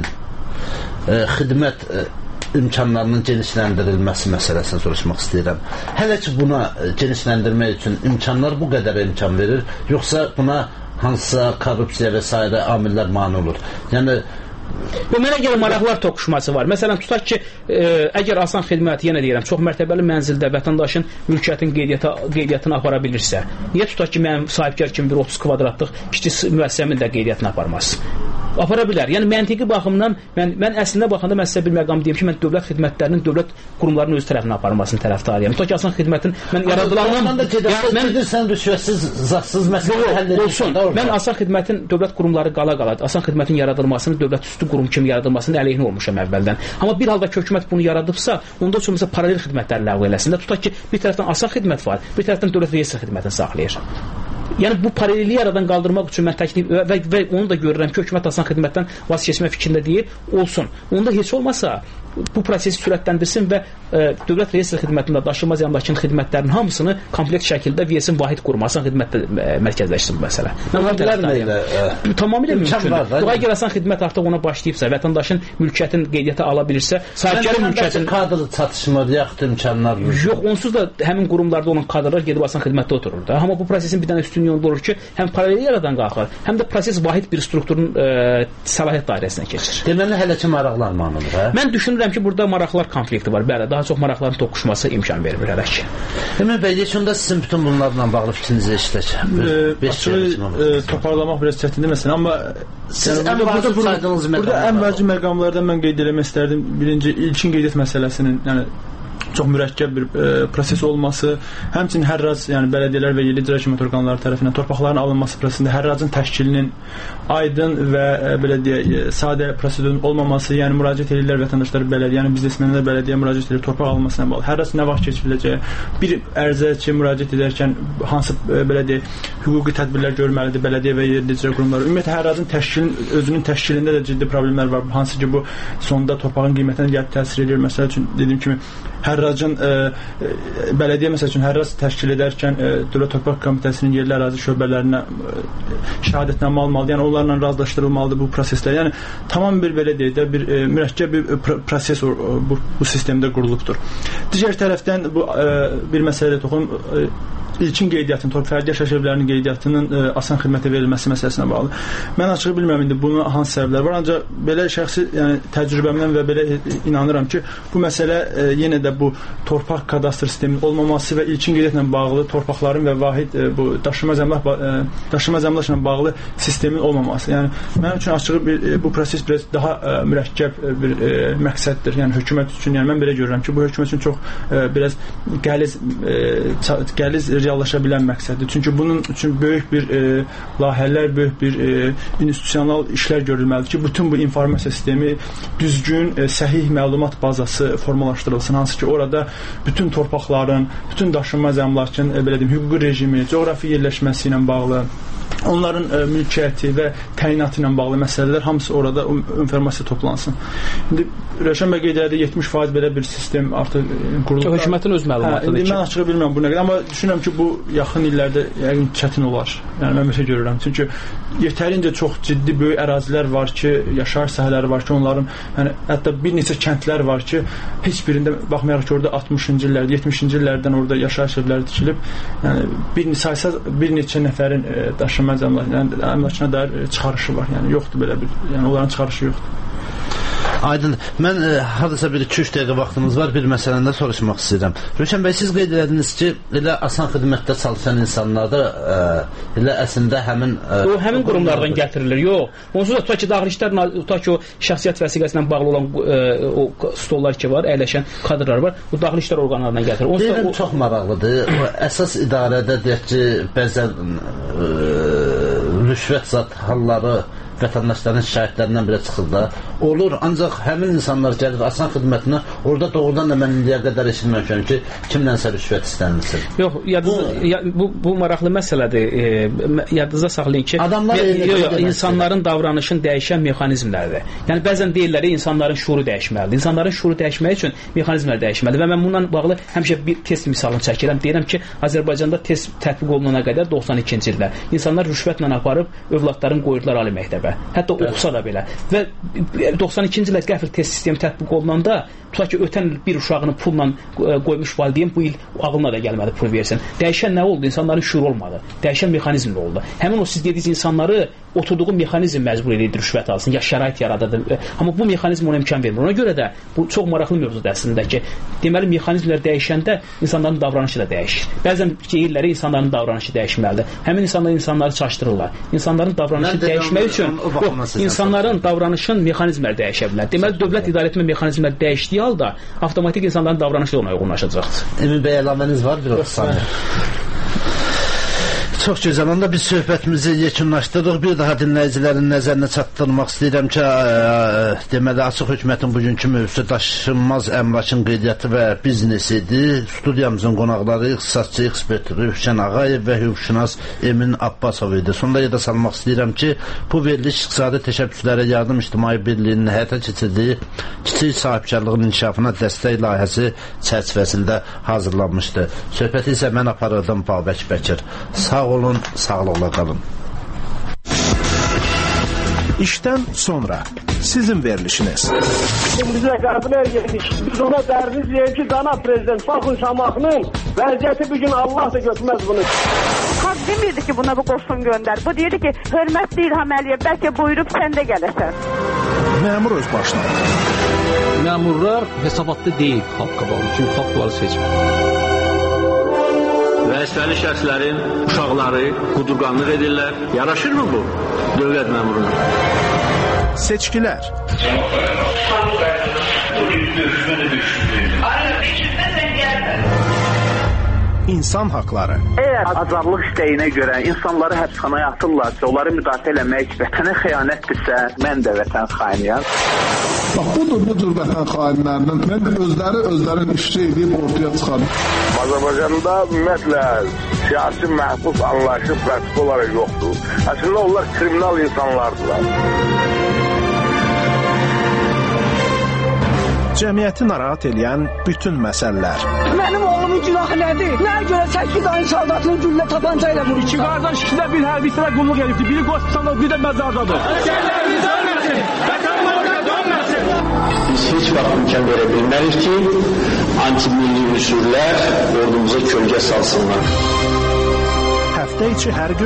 S2: e, xidmət e, imkanlarının genişləndirilməsi məsələsini soruşmaq istəyirəm. Hələ ki buna genişləndirmək üçün imkanlar bu qədər imkan verir, yoxsa buna hansısa korrupsiya və s. amillər mane olur? Yəni
S1: Və mənə görə maraqlar toqquşması var. Məsələn, tutaq ki, e, əgər asan xidmət, yenə deyirəm, çox mərtəbəli mənzildə vətəndaşın mülkiyyətin qeydiyyata, qeydiyyatını apara bilirsə, niyə tutaq ki, mənim sahibkar kimi bir otuz kvadratlıq kiçik müəssisəmin də qeydiyyatını aparmaz? Apara bilər. Yəni məntiqi baxımdan mən mən əslində baxanda mən sizə bir məqam deyim ki, mən dövlət xidmətlərinin dövlət qurumlarının öz tərəfinə aparılmasını tərəfdarıyam. Tutaq ki, asan xidmətin mən yaradılandan
S2: mən sən rüşvətsiz, zadsız məsələ həll
S1: olsun. Mən asan xidmətin dövlət qurumları qala-qala asan xidmətin yaradılmasını dövlət üstü qurum kimi yaradılmasının əleyhinə olmuşam əvvəldən. Amma bir halda hökumət bunu yaradıbsa, onda üçün məsələn paralel xidmətlər ləğv eləsin. Tutaq ki, bir tərəfdən asan xidmət var, bir tərəfdən dövlət reyestr xidmətini saxlayır. Yəni bu paralelliyi aradan qaldırmaq üçün mən təklif və, və, və onu da görürəm ki, hökumət asan xidmətdən vaz keçmə fikrində deyir, olsun. Onda heç olmasa bu prosesi sürətləndirsin və e, dövlət reyestr xidmətində daşınmaz əmlakın xidmətlərinin hamısını komplekt şəkildə V S-in vahid qurmasın xidmətdə e, mərkəzləşsin bu məsələ. Mən bunu tərəfdəyəm. Tamamilə mümkündür. Əgər asan xidmət artıq ona başlayıbsa, vətəndaşın mülkiyyətin qeydiyyata ala bilirsə, sahibkarın mülkiyyətin
S2: kadr çatışmır, yaxud imkanlar
S1: yox, onsuz da həmin qurumlarda olan kadrlar gedib asan xidmətdə oturur da. Amma bu prosesin bir dənə üstün yolu olur ki, həm paralel yaradan qalxır, həm də proses vahid bir strukturun e, səlahiyyət dairəsinə keçir.
S2: Deməli hələ ki maraqlanmalıdır, hə?
S1: Mən düşünürəm ki, burada maraqlar konflikti var. Bəli, daha çox maraqların toqquşması imkan verir hələ ki.
S2: Demək bəy, yekununda sizin bütün bunlarla bağlı fikrinizi eşitək.
S3: Açığı toparlamaq biraz çətindir məsələn, amma
S2: siz ən vacib saydığınız məqamlar.
S3: Burada ən vacib məqamlardan mən qeyd etmək istərdim. Birinci, ilkin qeydiyyat məsələsinin, yəni çox mürəkkəb bir e, proses olması, həmçinin hərraz, yəni bələdiyyələr və yerli icra hakimiyyət orqanları tərəfindən torpaqların alınması prosesində hərrazın təşkilinin aydın və e, belə deyək, e, sadə prosedurun olmaması, yəni müraciət edirlər vətəndaşlar bələdiyyə, yəni biznesmenlər bələdiyyə müraciət edir torpaq alınmasına bağlı. Hərraz nə vaxt keçiriləcəyi, bir ərizəçi müraciət edərkən hansı e, belə deyək, hüquqi tədbirlər görməlidir bələdiyyə və yerli icra qurumları. Ümumiyyətlə hərrazın təşkilinin özünün təşkilində də ciddi problemlər var. Hansı ki bu sonda torpağın qiymətinə gəlib təsir edir. Məsəl üçün dediyim kimi hərracın e, e, bələdiyyə məsəl üçün hərraz təşkil edərkən e, Dövlət Torpaq Komitəsinin yerli ərazi şöbələrinə e, şəhadətnamə almalıdır. Yəni onlarla razılaşdırılmalıdır bu proseslər. Yəni tamam bir belə deyək də bir e, mürəkkəb bir pr proses o, bu, bu sistemdə qurulubdur. Digər tərəfdən bu e, bir məsələyə toxunum. E, İlkin qeydiyyatın, torpaq fərdi yaşayış evlərinin qeydiyyatının e, asan xidmətə verilməsi məsələsinə bağlı. Mən açığı bilmirəm indi bunun hansı səbəblər var, ancaq belə şəxsi yəni, təcrübəmdən və belə inanıram ki, bu məsələ e, yenə də bu torpaq kadastr sisteminin olmaması və ilkin qeydiyyatla bağlı torpaqların və vahid e, bu daşınmaz əmlak e, daşınmaz əmlakla bağlı sistemin olmaması. Yəni mənim üçün açığı bir, e, bu proses biraz daha e, mürəkkəb bir e, məqsəddir. Yəni hökumət üçün, yəni mən belə görürəm ki, bu hökumət üçün çox e, biraz qəliz e, qəliz reallaşa bilən məqsəddir. Çünki bunun üçün böyük bir e, layihələr, böyük bir e, institusional işlər görülməlidir ki, bütün bu informasiya sistemi düzgün, e, səhih məlumat bazası formalaşdırılsın. Hansı ki, orada bütün torpaqların, bütün daşınmaz əmlakın, e, belə deyim, hüquqi rejimi, coğrafi yerləşməsi ilə bağlı, onların e, mülkiyyəti və təyinatı ilə bağlı məsələlər hamısı orada informasiya toplansın. İndi Rövşən bəy qeyd elədi, yetmiş faiz belə bir sistem artıq qurulub.
S1: Hökumətin öz məlumatıdır.
S3: Hə, mən açığı bilmirəm bu nə qədər, amma düşünürəm ki, bu yaxın illərdə yəqin çətin olar. Yəni mən belə görürəm. Çünki yetərincə çox ciddi böyük ərazilər var ki, yaşayış sahələri var ki, onların yəni hətta bir neçə kəndlər var ki, heç birində baxmayaraq ki, orada altmışıncı illərdə, yetmişinci illərdən orada yaşayış evləri tikilib, yəni bir saysa bir neçə nəfərin e, daşınmaz əmlakına dair çıxarışı var. Yəni yoxdur belə bir, yəni onların çıxarışı yoxdur.
S2: Aydın. Mən e, hardasa bir iki üç dəqiqə vaxtımız var. Bir məsələndə soruşmaq istəyirəm. Rövşən bəy, siz qeyd edədiniz ki, elə asan xidmətdə çalışan insanlarda e, elə əslində həmin e,
S1: o həmin qurumlardan o, gətirilir. Yox. Onsuz da tutaq ki, daxili işlər, tutaq ki, o şəxsiyyət vəsiqəsi ilə bağlı olan e, o stollar ki var, əyləşən kadrlar var. Bu daxili işlər orqanlarından gətirir. Onsuz
S2: da o çox maraqlıdır. O əsas idarədə deyək ki, bəzən e, rüşvət zat halları vətəndaşların şikayətlərindən belə çıxır da olur, ancaq həmin insanlar gəlir asan xidmətinə, orada doğrudan da mən indiyə qədər eşitməmişəm ki, kimlənsə rüşvət istənilsin.
S1: Yox, yadınızda, bu, ya, bu, bu maraqlı məsələdir. E, yadınızda saxlayın ki,
S2: adamlar
S1: e, yo, yo, insanların davranışını dəyişən mexanizmlərdir. Yəni bəzən deyirlər ki, insanların şuuru dəyişməlidir. İnsanların şuuru dəyişməyi üçün mexanizmlər dəyişməlidir və mən bununla bağlı həmişə bir test misalını çəkirəm. Deyirəm ki, Azərbaycanda test tətbiq olunana qədər doxsan ikinci ildə insanlar rüşvətlə aparıb övladlarını qoyurdular ali məktəbə. Hətta oxusa da belə. Və doxsan ikinci ildə qəfil test sistemi tətbiq olunanda, tutaq ki, ötən il bir uşağını pulla qoymuş valideyn bu il ağlına da gəlmədi pul versin. Dəyişən nə oldu? İnsanların şuuru olmadı. Dəyişən mexanizm də oldu. Həmin o siz dediyiniz insanları oturduğu mexanizm məcbur edir rüşvət alsın, ya şərait yaradır. Amma bu mexanizm ona imkan vermir. Ona görə də bu çox maraqlı mövzudur əslində ki, deməli mexanizmlər dəyişəndə insanların davranışı da dəyişir. Bəzən deyirlər insanların davranışı dəyişməlidir. Həmin insanlar insanları çaşdırırlar. İnsanların davranışı dəyişmək üçün yox, insanların davranışın mexanizmləri dəyişə bilər. Deməli dövlət idarə etmə mexanizmləri dəyişdiyi halda avtomatik insanların davranışı da ona uyğunlaşacaqdır.
S2: Emin bəy əlavəniz var bir otuz saniyə. Çox gözəl. Onda biz söhbətimizi yekunlaşdırırıq. Bir daha dinləyicilərin nəzərinə çatdırmaq istəyirəm ki, ə, deməli Açıq Hökumətin bugünkü mövzusu daşınmaz əmlakın qeydiyyatı və biznesidir. Studiyamızın qonaqları ixtisasçı ekspert Rövşən Ağayev və hüquqşünas Emin Abbasov idi. Sonda yada salmaq istəyirəm ki, bu veriliş İqtisadi Təşəbbüslərə Yardım İctimai Birliyinin həyata keçirdiyi kiçik sahibkarlığın inkişafına dəstək layihəsi çərçivəsində hazırlanmışdı. Söhbəti isə mən aparırdım Babək Bəkir. Sağ olun, sağlıqla qalın.
S8: İşdən sonra sizin verilişiniz.
S9: Bizə qəbul edirik. Biz ona dərdiz deyək ki, cənab prezident, baxın Şamaxının vəziyyəti bugün Allah da götürməz bunu.
S10: Xalq demirdi ki, buna bu qoşun göndər. Bu deyirdi ki, hörmətli İlham Əliyev, bəlkə buyurub sən də gələsən.
S8: Məmur öz başına.
S11: Məmurlar hesabatlı deyil xalq qabalı, çünki xalq bunları seçmir. Vəzifəli şəxslərin uşaqları qudurqanlıq edirlər. Yaraşırmı bu dövlət məmuruna?
S8: Seçkilər. İnsan haqları.
S12: Əgər azadlıq istəyinə görə insanları həbsxanaya atırlarsa, onları müdafiə eləmək vətənə xəyanətdirsə, mən də vətən xainiyəm.
S13: Bax, budur bu cür vətən xainlərinin. Mən özləri özlərin işçi edib ortaya çıxarım.
S14: Azərbaycanda ümumiyyətlə siyasi məhbus anlayışı pratik olaraq yoxdur. Əslində onlar kriminal insanlardılar.
S8: Cəmiyyəti narahat edən bütün məsələlər.
S15: Mənim oğlumun günahı nədir? Nəyə görə səkkiz ayın soldatını güllə tapanca ilə vurur?
S16: İki qardaş ikisi də bir hərbi hissədə qulluq edibdir. Biri qospitalda, biri də məzardadır. Əsgərlərimiz ölməsin, vətənimizə dönməsin.
S17: Biz heç vaxt imkan verə bilmərik ki, antimilli unsurlar ordumuza kölgə salsınlar.
S8: Həftə içi hər gün